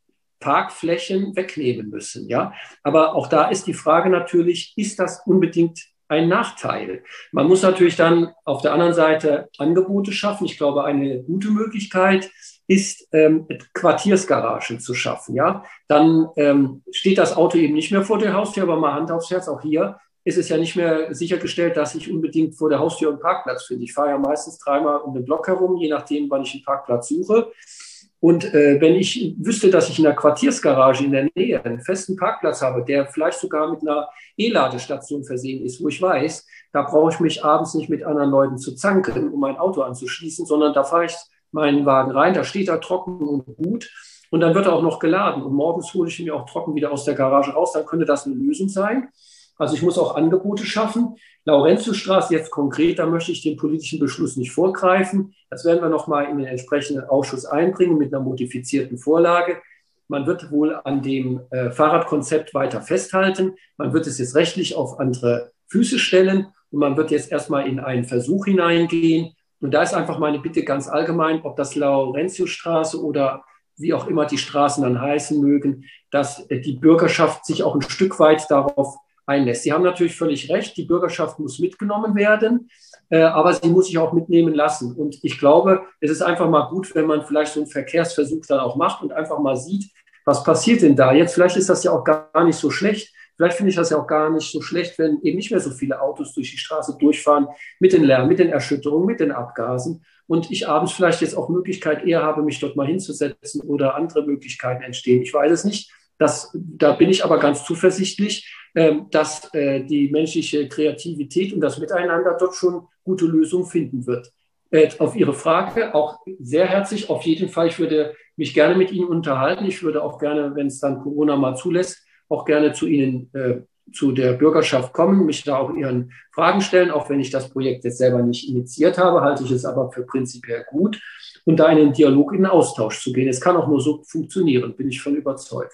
Parkflächen wegnehmen müssen. Ja? Aber auch da ist die Frage natürlich, ist das unbedingt ein Nachteil? Man muss natürlich dann auf der anderen Seite Angebote schaffen. Ich glaube, eine gute Möglichkeit ist, ähm, Quartiersgaragen zu schaffen. Ja? Dann ähm, steht das Auto eben nicht mehr vor der Haustür, aber mal Hand aufs Herz, auch hier ist es ja nicht mehr sichergestellt, dass ich unbedingt vor der Haustür einen Parkplatz finde. Ich fahre ja meistens dreimal um den Block herum, je nachdem, wann ich einen Parkplatz suche. Und äh, wenn ich wüsste, dass ich in einer Quartiersgarage in der Nähe einen festen Parkplatz habe, der vielleicht sogar mit einer E-Ladestation versehen ist, wo ich weiß, da brauche ich mich abends nicht mit anderen Leuten zu zanken, um mein Auto anzuschließen, sondern da fahre ich meinen Wagen rein, da steht er trocken und gut und dann wird er auch noch geladen. Und morgens hole ich ihn mir auch trocken wieder aus der Garage raus, dann könnte das eine Lösung sein. Also ich muss auch Angebote schaffen. Laurentiusstraße jetzt konkret, da möchte ich den politischen Beschluss nicht vorgreifen. Das werden wir nochmal in den entsprechenden Ausschuss einbringen mit einer modifizierten Vorlage. Man wird wohl an dem äh, Fahrradkonzept weiter festhalten. Man wird es jetzt rechtlich auf andere Füße stellen und man wird jetzt erstmal in einen Versuch hineingehen. Und da ist einfach meine Bitte ganz allgemein, ob das Laurentiusstraße oder wie auch immer die Straßen dann heißen mögen, dass äh, die Bürgerschaft sich auch ein Stück weit darauf einlässt. Sie haben natürlich völlig recht, die Bürgerschaft muss mitgenommen werden, äh, aber sie muss sich auch mitnehmen lassen. Und ich glaube, es ist einfach mal gut, wenn man vielleicht so einen Verkehrsversuch dann auch macht und einfach mal sieht, was passiert denn da? Jetzt vielleicht ist das ja auch gar nicht so schlecht. Vielleicht finde ich das ja auch gar nicht so schlecht, wenn eben nicht mehr so viele Autos durch die Straße durchfahren mit den Lärm, mit den Erschütterungen, mit den Abgasen. Und ich abends vielleicht jetzt auch Möglichkeit eher habe, mich dort mal hinzusetzen oder andere Möglichkeiten entstehen. Ich weiß es nicht. Das, da bin ich aber ganz zuversichtlich, äh, dass äh, die menschliche Kreativität und das Miteinander dort schon gute Lösungen finden wird. Äh, auf Ihre Frage auch sehr herzlich, auf jeden Fall. Ich würde mich gerne mit Ihnen unterhalten. Ich würde auch gerne, wenn es dann Corona mal zulässt, auch gerne zu Ihnen, äh, zu der Bürgerschaft kommen, mich da auch Ihren Fragen stellen, auch wenn ich das Projekt jetzt selber nicht initiiert habe, halte ich es aber für prinzipiell gut und da in den Dialog, in den Austausch zu gehen. Es kann auch nur so funktionieren, bin ich von überzeugt.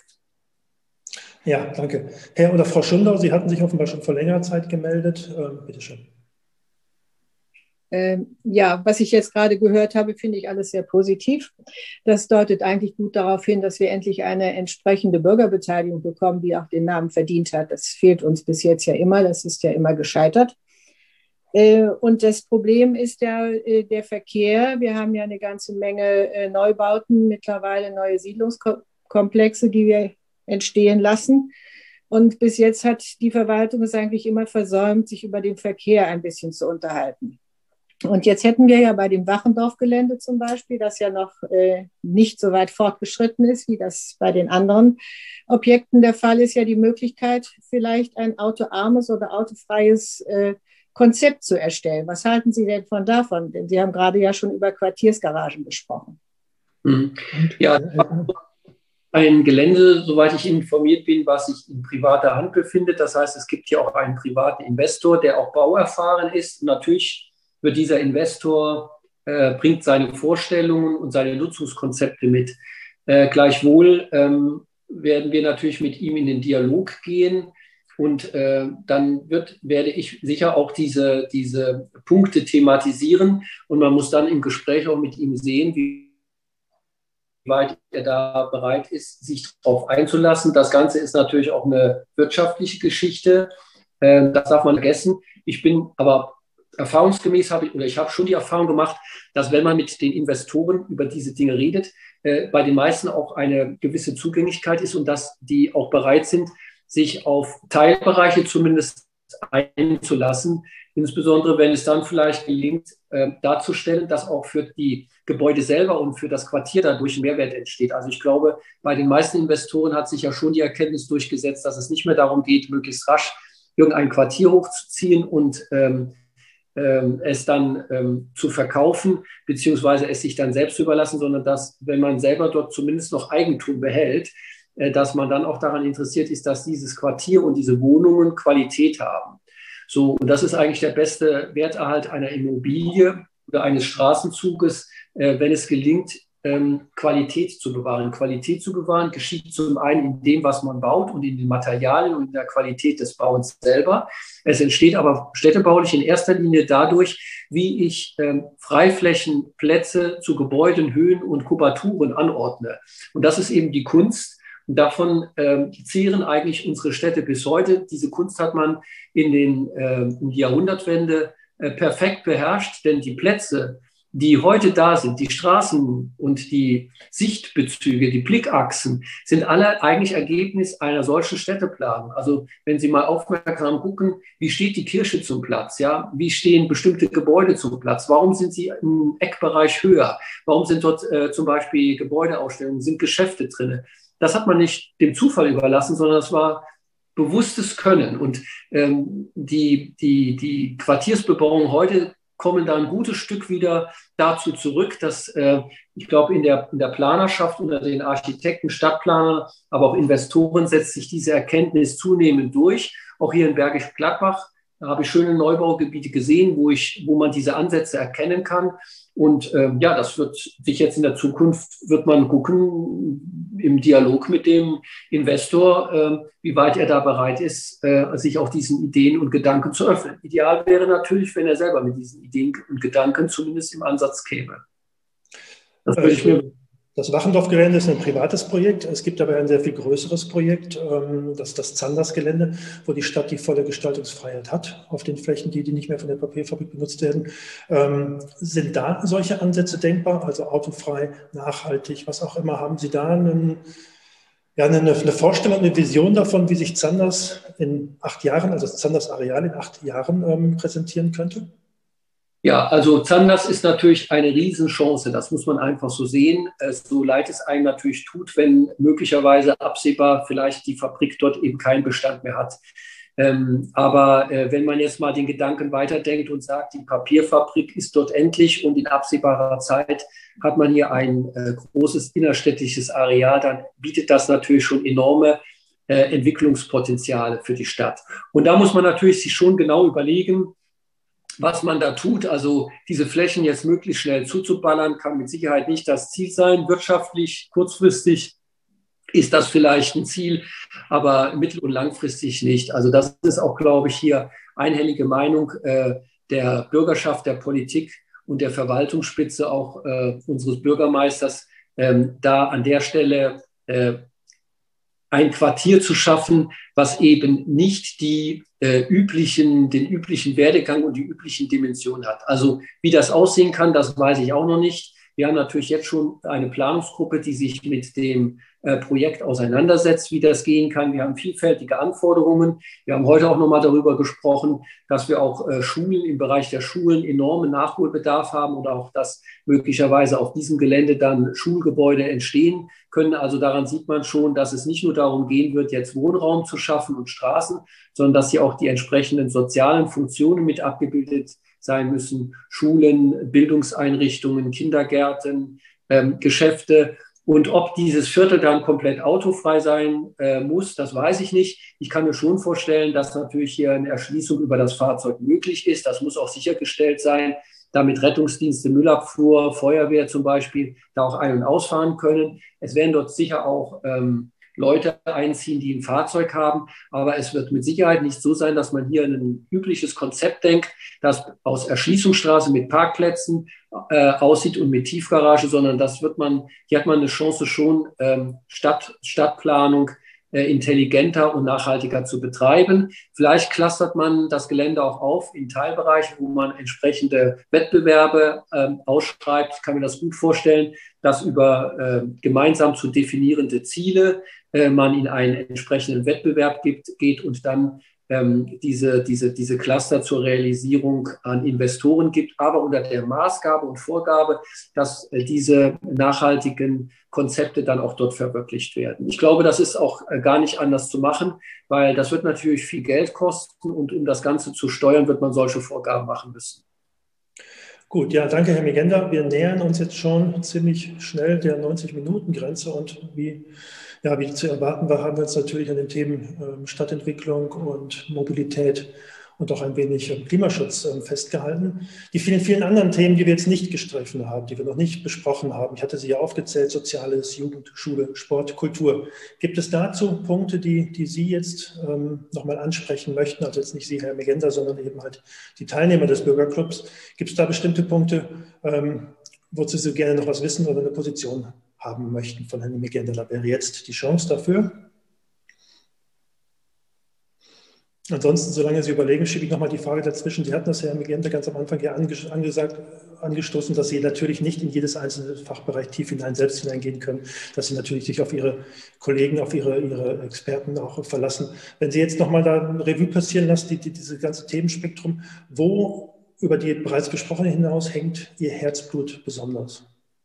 Ja, danke. Herr oder Frau Schundau, Sie hatten sich offenbar schon vor längerer Zeit gemeldet. Ähm, bitte schön.
Ähm, ja, was ich jetzt gerade gehört habe, finde ich alles sehr positiv. Das deutet eigentlich gut darauf hin, dass wir endlich eine entsprechende Bürgerbeteiligung bekommen, die auch den Namen verdient hat. Das fehlt uns bis jetzt ja immer, das ist ja immer gescheitert. Äh, und das Problem ist ja äh, der Verkehr. Wir haben ja eine ganze Menge äh, Neubauten, mittlerweile neue Siedlungskomplexe, die wir entstehen lassen. Und bis jetzt hat die Verwaltung es eigentlich immer versäumt, sich über den Verkehr ein bisschen zu unterhalten. Und jetzt hätten wir ja bei dem Wachendorf-Gelände zum Beispiel, das ja noch äh, nicht so weit fortgeschritten ist, wie das bei den anderen Objekten der Fall ist, ja die Möglichkeit, vielleicht ein autoarmes oder autofreies äh, Konzept zu erstellen. Was halten Sie denn von davon? Denn Sie haben gerade ja schon über Quartiersgaragen gesprochen.
Ja, ein Gelände, soweit ich informiert bin, was sich in privater Hand befindet. Das heißt, es gibt hier auch einen privaten Investor, der auch bauerfahren ist. Und natürlich wird dieser Investor, äh, bringt seine Vorstellungen und seine Nutzungskonzepte mit. Äh, gleichwohl ähm, werden wir natürlich mit ihm in den Dialog gehen. Und äh, dann wird, werde ich sicher auch diese, diese Punkte thematisieren. Und man muss dann im Gespräch auch mit ihm sehen, wie weit er da bereit ist, sich darauf einzulassen. Das Ganze ist natürlich auch eine wirtschaftliche Geschichte. Äh, das darf man vergessen. Ich bin aber erfahrungsgemäß, habe ich, oder ich habe schon die Erfahrung gemacht, dass wenn man mit den Investoren über diese Dinge redet, äh, bei den meisten auch eine gewisse Zugänglichkeit ist und dass die auch bereit sind, sich auf Teilbereiche zumindest einzulassen, insbesondere wenn es dann vielleicht gelingt, äh, darzustellen, dass auch für die Gebäude selber und für das Quartier dadurch ein Mehrwert entsteht. Also ich glaube, bei den meisten Investoren hat sich ja schon die Erkenntnis durchgesetzt, dass es nicht mehr darum geht, möglichst rasch irgendein Quartier hochzuziehen und ähm, ähm, es dann ähm, zu verkaufen, beziehungsweise es sich dann selbst zu überlassen, sondern dass, wenn man selber dort zumindest noch Eigentum behält, dass man dann auch daran interessiert ist, dass dieses Quartier und diese Wohnungen Qualität haben. So, und das ist eigentlich der beste Werterhalt einer Immobilie oder eines Straßenzuges, äh, wenn es gelingt, ähm, Qualität zu bewahren. Qualität zu bewahren geschieht zum einen in dem, was man baut und in den Materialien und in der Qualität des Bauens selber. Es entsteht aber städtebaulich in erster Linie dadurch, wie ich ähm, Freiflächenplätze zu Gebäuden, Höhen und Kubaturen anordne. Und das ist eben die Kunst. Und davon äh, zehren eigentlich unsere Städte bis heute. Diese Kunst hat man in, den, äh, in die Jahrhundertwende äh, perfekt beherrscht, denn die Plätze, die heute da sind, die Straßen und die Sichtbezüge, die Blickachsen, sind alle eigentlich Ergebnis einer solchen Städteplanung. Also wenn Sie mal aufmerksam gucken, wie steht die Kirche zum Platz? Ja? Wie stehen bestimmte Gebäude zum Platz? Warum sind sie im Eckbereich höher? Warum sind dort äh, zum Beispiel Gebäudeausstellungen, sind Geschäfte drin? Das hat man nicht dem Zufall überlassen, sondern das war bewusstes Können. Und ähm, die, die, die Quartiersbebauung heute kommen da ein gutes Stück wieder dazu zurück, dass äh, ich glaube, in der, in der Planerschaft unter den Architekten, Stadtplanern, aber auch Investoren setzt sich diese Erkenntnis zunehmend durch. Auch hier in Bergisch Gladbach, da habe ich schöne Neubaugebiete gesehen, wo, ich, wo man diese Ansätze erkennen kann. Und ähm, ja, das wird sich jetzt in der Zukunft, wird man gucken im Dialog mit dem Investor, äh, wie weit er da bereit ist, äh, sich auch diesen Ideen und Gedanken zu öffnen. Ideal wäre natürlich, wenn er selber mit diesen Ideen und Gedanken zumindest im Ansatz käme. Das würde ich mir...
Das Wachendorf-Gelände ist ein privates Projekt. Es gibt aber ein sehr viel größeres Projekt, das ist das Zanders-Gelände, wo die Stadt die volle Gestaltungsfreiheit hat auf den Flächen, die, die nicht mehr von der Papierfabrik benutzt werden. Ähm, sind da solche Ansätze denkbar, also autofrei, nachhaltig, was auch immer? Haben Sie da einen, ja, eine, eine Vorstellung, eine Vision davon, wie sich Zanders in acht Jahren, also das Zanders-Areal in acht Jahren ähm, präsentieren könnte?
Ja, also Zanders ist natürlich eine Riesenchance, das muss man einfach so sehen, so leid es einem natürlich tut, wenn möglicherweise absehbar vielleicht die Fabrik dort eben keinen Bestand mehr hat. Ähm, aber äh, wenn man jetzt mal den Gedanken weiterdenkt und sagt, die Papierfabrik ist dort endlich und in absehbarer Zeit hat man hier ein äh, großes innerstädtisches Areal, dann bietet das natürlich schon enorme äh, Entwicklungspotenziale für die Stadt. Und da muss man natürlich sich schon genau überlegen, was man da tut. Also diese Flächen jetzt möglichst schnell zuzuballern, kann mit Sicherheit nicht das Ziel sein. Wirtschaftlich, kurzfristig ist das vielleicht ein Ziel, aber mittel- und langfristig nicht. Also das ist auch, glaube ich, hier einhellige Meinung. der Bürgerschaft, der Politik und der Verwaltungsspitze auch äh, unseres Bürgermeisters, ähm, da an der Stelle äh, ein Quartier zu schaffen, was eben nicht die äh, üblichen, den üblichen Werdegang und die üblichen Dimensionen hat. Also wie das aussehen kann, das weiß ich auch noch nicht. Wir haben natürlich jetzt schon eine Planungsgruppe, die sich mit dem äh, Projekt auseinandersetzt, wie das gehen kann. Wir haben vielfältige Anforderungen. Wir haben heute auch nochmal darüber gesprochen, dass wir auch äh, Schulen im Bereich der Schulen enormen Nachholbedarf haben oder auch, dass möglicherweise auf diesem Gelände dann Schulgebäude entstehen können. Also daran sieht man schon, dass es nicht nur darum gehen wird, jetzt Wohnraum zu schaffen und Straßen, sondern dass hier auch die entsprechenden sozialen Funktionen mit abgebildet sein müssen. Schulen, Bildungseinrichtungen, Kindergärten, ähm, Geschäfte. Und ob dieses Viertel dann komplett autofrei sein äh, muss, das weiß ich nicht. Ich kann mir schon vorstellen, dass natürlich hier eine Erschließung über das Fahrzeug möglich ist. Das muss auch sichergestellt sein, damit Rettungsdienste, Müllabfuhr, Feuerwehr zum Beispiel da auch ein- und ausfahren können. Es werden dort sicher auch ähm, Leute einziehen, die ein Fahrzeug haben. Aber es wird mit Sicherheit nicht so sein, dass man hier ein übliches Konzept denkt, das aus Erschließungsstraße mit Parkplätzen äh, aussieht und mit Tiefgarage, sondern das wird man, hier hat man eine Chance schon, ähm, Stadt, Stadtplanung äh, intelligenter und nachhaltiger zu betreiben. Vielleicht clustert man das Gelände auch auf in Teilbereiche, wo man entsprechende Wettbewerbe ähm, ausschreibt. Ich kann mir das gut vorstellen, dass über äh, gemeinsam zu definierende Ziele äh, man in einen entsprechenden Wettbewerb gibt, geht und dann ähm, diese, diese, diese Cluster zur Realisierung an Investoren gibt, aber unter der Maßgabe und Vorgabe, dass äh, diese nachhaltigen Konzepte dann auch dort verwirklicht werden. Ich glaube, das ist auch äh, gar nicht anders zu machen, weil das wird natürlich viel Geld kosten und um das Ganze zu steuern, wird man solche Vorgaben machen müssen.
Gut, ja, danke, Herr Migenda. Wir nähern uns jetzt schon ziemlich schnell der neunzig-Minuten-Grenze und wie, ja, wie zu erwarten war, haben wir uns natürlich an den Themen ähm, Stadtentwicklung und Mobilität und auch ein wenig ähm, Klimaschutz ähm, festgehalten. Die vielen, vielen anderen Themen, die wir jetzt nicht gestriffen haben, die wir noch nicht besprochen haben, ich hatte sie ja aufgezählt, Soziales, Jugend, Schule, Sport, Kultur. Gibt es dazu Punkte, die, die Sie jetzt ähm, nochmal ansprechen möchten? Also jetzt nicht Sie, Herr Migenda, sondern eben halt die Teilnehmer des Bürgerclubs. Gibt es da bestimmte Punkte, ähm, wozu Sie gerne noch was wissen oder eine Position haben möchten von Herrn Migenda? Da wäre jetzt die Chance dafür. Ansonsten, solange Sie überlegen, schiebe ich nochmal die Frage dazwischen. Sie hatten das, Herr Migenda, ganz am Anfang ja angesagt, angestoßen, dass Sie natürlich nicht in jedes einzelne Fachbereich tief hinein, selbst hineingehen können, dass Sie natürlich sich auf Ihre Kollegen, auf Ihre, Ihre Experten auch verlassen. Wenn Sie jetzt nochmal da ein Revue passieren lassen, die, die, dieses ganze Themenspektrum, wo über die bereits besprochene hinaus hängt Ihr Herzblut besonders?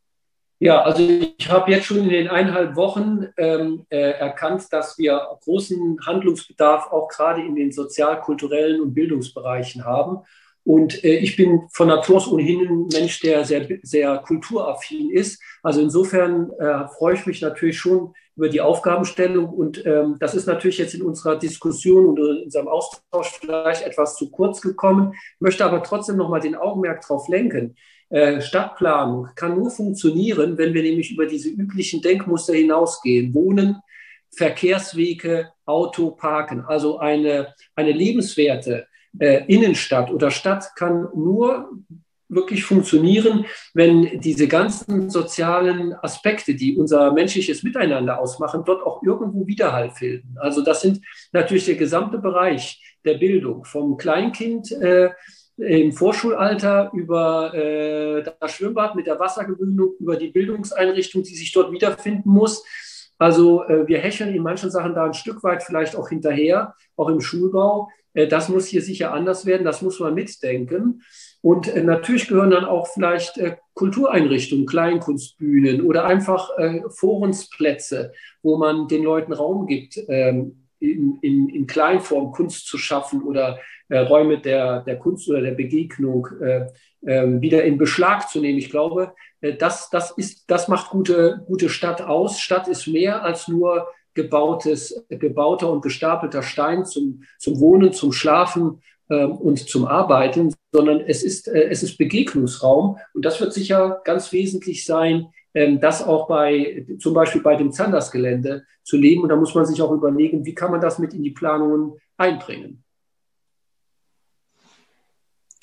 Ja, also ich habe jetzt schon in den eineinhalb Wochen ähm, äh, erkannt, dass wir großen Handlungsbedarf auch gerade in den sozial-kulturellen und Bildungsbereichen haben. Und äh, ich bin von Natur aus ohnehin ein Mensch, der sehr, sehr kulturaffin ist. Also insofern äh, freue ich mich natürlich schon über die Aufgabenstellung. Und ähm, das ist natürlich jetzt in unserer Diskussion und in unserem Austausch vielleicht etwas zu kurz gekommen, möchte aber trotzdem nochmal den Augenmerk darauf lenken. Äh, Stadtplanung kann nur funktionieren, wenn wir nämlich über diese üblichen Denkmuster hinausgehen. Wohnen, Verkehrswege, Auto, Parken. Also eine, eine lebenswerte äh, Innenstadt oder Stadt kann nur wirklich funktionieren, wenn diese ganzen sozialen Aspekte, die unser menschliches Miteinander ausmachen, dort auch irgendwo Widerhall finden. Also das sind natürlich der gesamte Bereich der Bildung, vom Kleinkind äh, im Vorschulalter über äh, das Schwimmbad mit der Wassergewöhnung, über die Bildungseinrichtung, die sich dort wiederfinden muss. Also äh, wir hecheln in manchen Sachen da ein Stück weit vielleicht auch hinterher, auch im Schulbau. Äh, das muss hier sicher anders werden, das muss man mitdenken. Und äh, natürlich gehören dann auch vielleicht äh, Kultureinrichtungen, Kleinkunstbühnen oder einfach äh, Forensplätze, wo man den Leuten Raum gibt, ähm, in, in, in Kleinform Kunst zu schaffen oder äh, Räume der, der Kunst oder der Begegnung äh, äh, wieder in Beschlag zu nehmen. Ich glaube, äh, das, das, ist, das macht gute, gute Stadt aus. Stadt ist mehr als nur gebautes, gebauter und gestapelter Stein zum, zum Wohnen, zum Schlafen äh, und zum Arbeiten, sondern es ist, äh, es ist Begegnungsraum. Und das wird sicher ganz wesentlich sein, das auch bei, zum Beispiel bei dem Zanders-Gelände zu leben. Und da muss man sich auch überlegen, wie kann man das mit in die Planungen einbringen.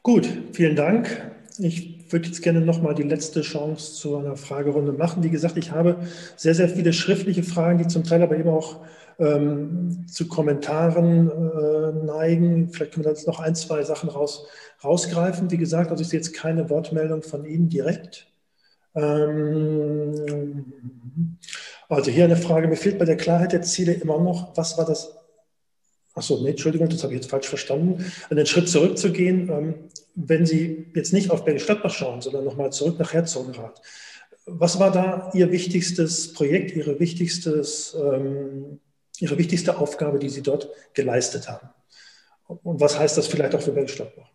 Gut, vielen Dank. Ich würde jetzt gerne noch mal die letzte Chance zu einer Fragerunde machen. Wie gesagt, ich habe sehr, sehr viele schriftliche Fragen, die zum Teil aber eben auch ähm, zu Kommentaren äh, neigen. Vielleicht können wir da jetzt noch ein, zwei Sachen raus, rausgreifen. Wie gesagt, also ich sehe jetzt keine Wortmeldung von Ihnen direkt. Ähm, also hier eine Frage, mir fehlt bei der Klarheit der Ziele immer noch, was war das? Achso, nee, Entschuldigung, das habe ich jetzt falsch verstanden. Einen Schritt zurückzugehen, ähm, wenn Sie jetzt nicht auf Bergisch Gladbach schauen, sondern nochmal zurück nach Herzogenrath. Was war da Ihr wichtigstes Projekt, Ihre, wichtigstes, ähm, Ihre wichtigste Aufgabe, die Sie dort geleistet haben? Und was heißt das vielleicht auch für Bergisch Gladbach?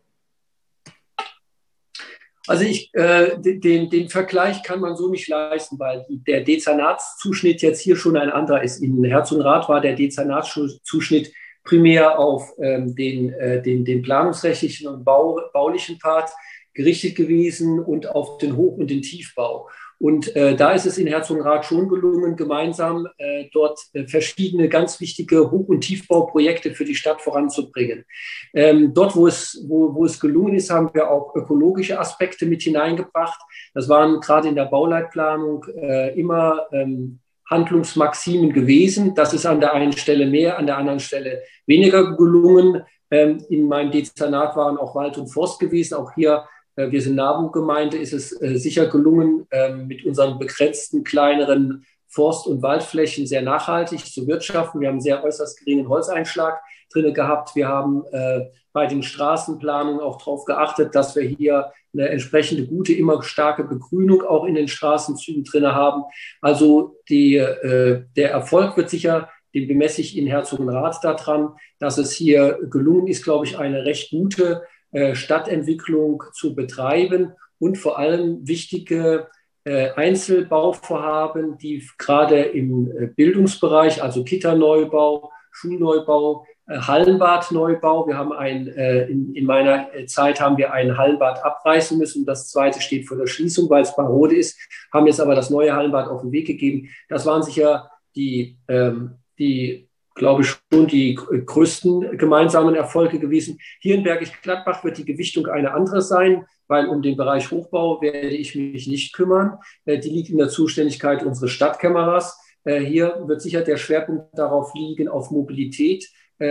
Also ich, äh, den, den Vergleich kann man so nicht leisten, weil der Dezernatszuschnitt jetzt hier schon ein anderer ist. In Herzogenrath war der Dezernatszuschnitt primär auf ähm, den, äh, den, den planungsrechtlichen und bau, baulichen Part gerichtet gewesen und auf den Hoch- und den Tiefbau. Und äh, da ist es in Herzogenrath schon gelungen, gemeinsam äh, dort äh, verschiedene ganz wichtige Hoch- und Tiefbauprojekte für die Stadt voranzubringen. Ähm, dort, wo es, wo, wo es gelungen ist, haben wir auch ökologische Aspekte mit hineingebracht. Das waren gerade in der Bauleitplanung äh, immer ähm, Handlungsmaximen gewesen. Das ist an der einen Stelle mehr, an der anderen Stelle weniger gelungen. Ähm, in meinem Dezernat waren auch Wald und Forst gewesen. Auch hier, äh, wir sind NABU-Gemeinde, ist es äh, sicher gelungen, äh, mit unseren begrenzten kleineren Forst- und Waldflächen sehr nachhaltig zu wirtschaften. Wir haben einen sehr äußerst geringen Holzeinschlag drin gehabt. Wir haben äh, bei den Straßenplanungen auch darauf geachtet, dass wir hier eine entsprechende gute, immer starke Begrünung auch in den Straßenzügen drin haben. Also die, äh, der Erfolg wird sicher, den bemesse ich in Herzogenrath daran, dass es hier gelungen ist, glaube ich, eine recht gute äh, Stadtentwicklung zu betreiben und vor allem wichtige äh, Einzelbauvorhaben, die gerade im äh, Bildungsbereich, also Kita-Neubau, Schulneubau, Hallenbadneubau. Wir haben ein, äh, in, in meiner Zeit haben wir ein Hallenbad abreißen müssen. Das zweite steht vor der Schließung, weil es marode ist, haben jetzt aber das neue Hallenbad auf den Weg gegeben. Das waren sicher die, ähm, die, glaube ich, schon die größten gemeinsamen Erfolge gewesen. Hier in Bergisch Gladbach wird die Gewichtung eine andere sein, weil um den Bereich Hochbau werde ich mich nicht kümmern. Äh, die liegt in der Zuständigkeit unseres Stadtkämmerers. Äh, hier wird sicher der Schwerpunkt darauf liegen, auf Mobilität,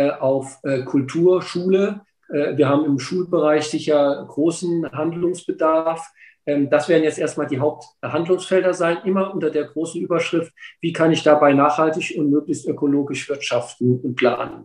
auf Kultur, Schule. Wir haben im Schulbereich sicher großen Handlungsbedarf. Das werden jetzt erstmal die Haupthandlungsfelder sein, immer unter der großen Überschrift, wie kann ich dabei nachhaltig und möglichst ökologisch wirtschaften und planen.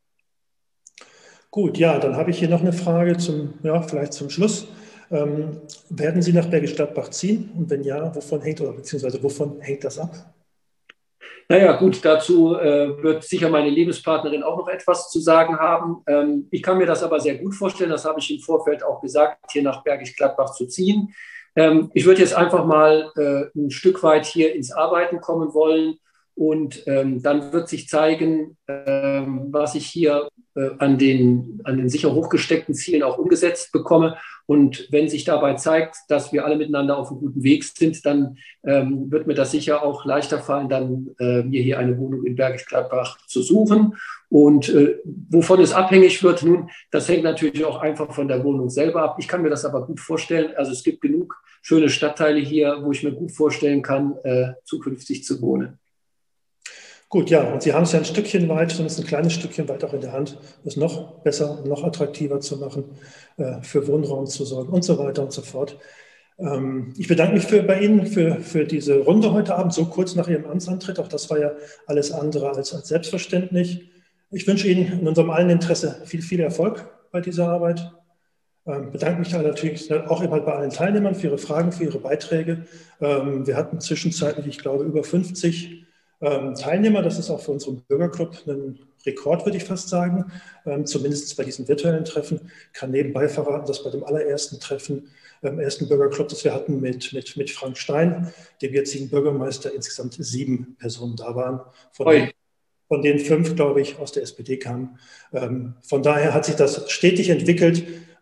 Gut, ja, dann habe ich hier noch eine Frage zum, ja, vielleicht zum Schluss. Ähm, werden Sie nach Bergisch Gladbach ziehen? Und wenn ja, wovon hängt oder beziehungsweise wovon hängt das ab?
Naja, gut, dazu äh, wird sicher meine Lebenspartnerin auch noch etwas zu sagen haben. Ähm, ich kann mir das aber sehr gut vorstellen, das habe ich im Vorfeld auch gesagt, hier nach Bergisch Gladbach zu ziehen. Ähm, ich würde jetzt einfach mal äh, ein Stück weit hier ins Arbeiten kommen wollen und ähm, dann wird sich zeigen, ähm, was ich hier äh, an den, an den sicher hochgesteckten Zielen auch umgesetzt bekomme. Und wenn sich dabei zeigt, dass wir alle miteinander auf einem guten Weg sind, dann ähm, wird mir das sicher auch leichter fallen, dann äh, mir hier eine Wohnung in Bergisch Gladbach zu suchen. Und äh, wovon es abhängig wird, nun, das hängt natürlich auch einfach von der Wohnung selber ab. Ich kann mir das aber gut vorstellen. Also es gibt genug schöne Stadtteile hier, wo ich mir gut vorstellen kann, äh, zukünftig zu wohnen.
Gut, ja, und Sie haben es ja ein Stückchen weit, zumindest ein kleines Stückchen weit auch in der Hand, es noch besser, noch attraktiver zu machen, äh, für Wohnraum zu sorgen und so weiter und so fort. Ähm, ich bedanke mich für, bei Ihnen für, für diese Runde heute Abend, so kurz nach Ihrem Amtsantritt. Auch das war ja alles andere als, als selbstverständlich. Ich wünsche Ihnen in unserem allen Interesse viel, viel Erfolg bei dieser Arbeit. Ähm, bedanke mich natürlich auch immer bei allen Teilnehmern für ihre Fragen, für ihre Beiträge. Ähm, wir hatten zwischenzeitlich, ich glaube, über fünfzig Ähm, Teilnehmer. Das ist auch für unseren Bürgerclub ein Rekord, würde ich fast sagen, ähm, zumindest bei diesen virtuellen Treffen. Kann nebenbei verraten, dass bei dem allerersten Treffen, ähm, ersten Bürgerclub, das wir hatten mit, mit, mit Frank Stein, dem jetzigen Bürgermeister, insgesamt sieben Personen da waren, von, den, von denen fünf, glaube ich, aus der S P D kamen. Ähm, von daher hat sich das stetig entwickelt.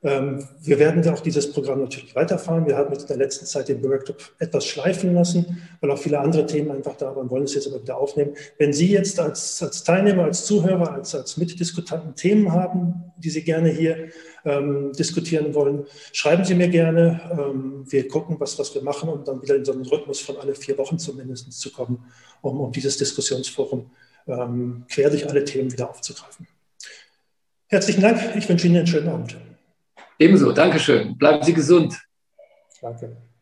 Wir werden auch dieses Programm natürlich weiterfahren. Wir haben jetzt in der letzten Zeit den Workshop etwas schleifen lassen, weil auch viele andere Themen einfach da waren, wollen es jetzt aber wieder aufnehmen. Wenn Sie jetzt als, als Teilnehmer, als Zuhörer, als, als Mitdiskutanten Themen haben, die Sie gerne hier ähm, diskutieren wollen, schreiben Sie mir gerne. Ähm, wir gucken, was, was wir machen, um dann wieder in so einen Rhythmus von alle vier Wochen zumindest zu kommen, um, um dieses Diskussionsforum ähm, quer durch alle Themen wieder aufzugreifen. Herzlichen Dank. Ich wünsche Ihnen einen schönen Abend.
Ebenso, Dankeschön. Bleiben Sie gesund.
Danke.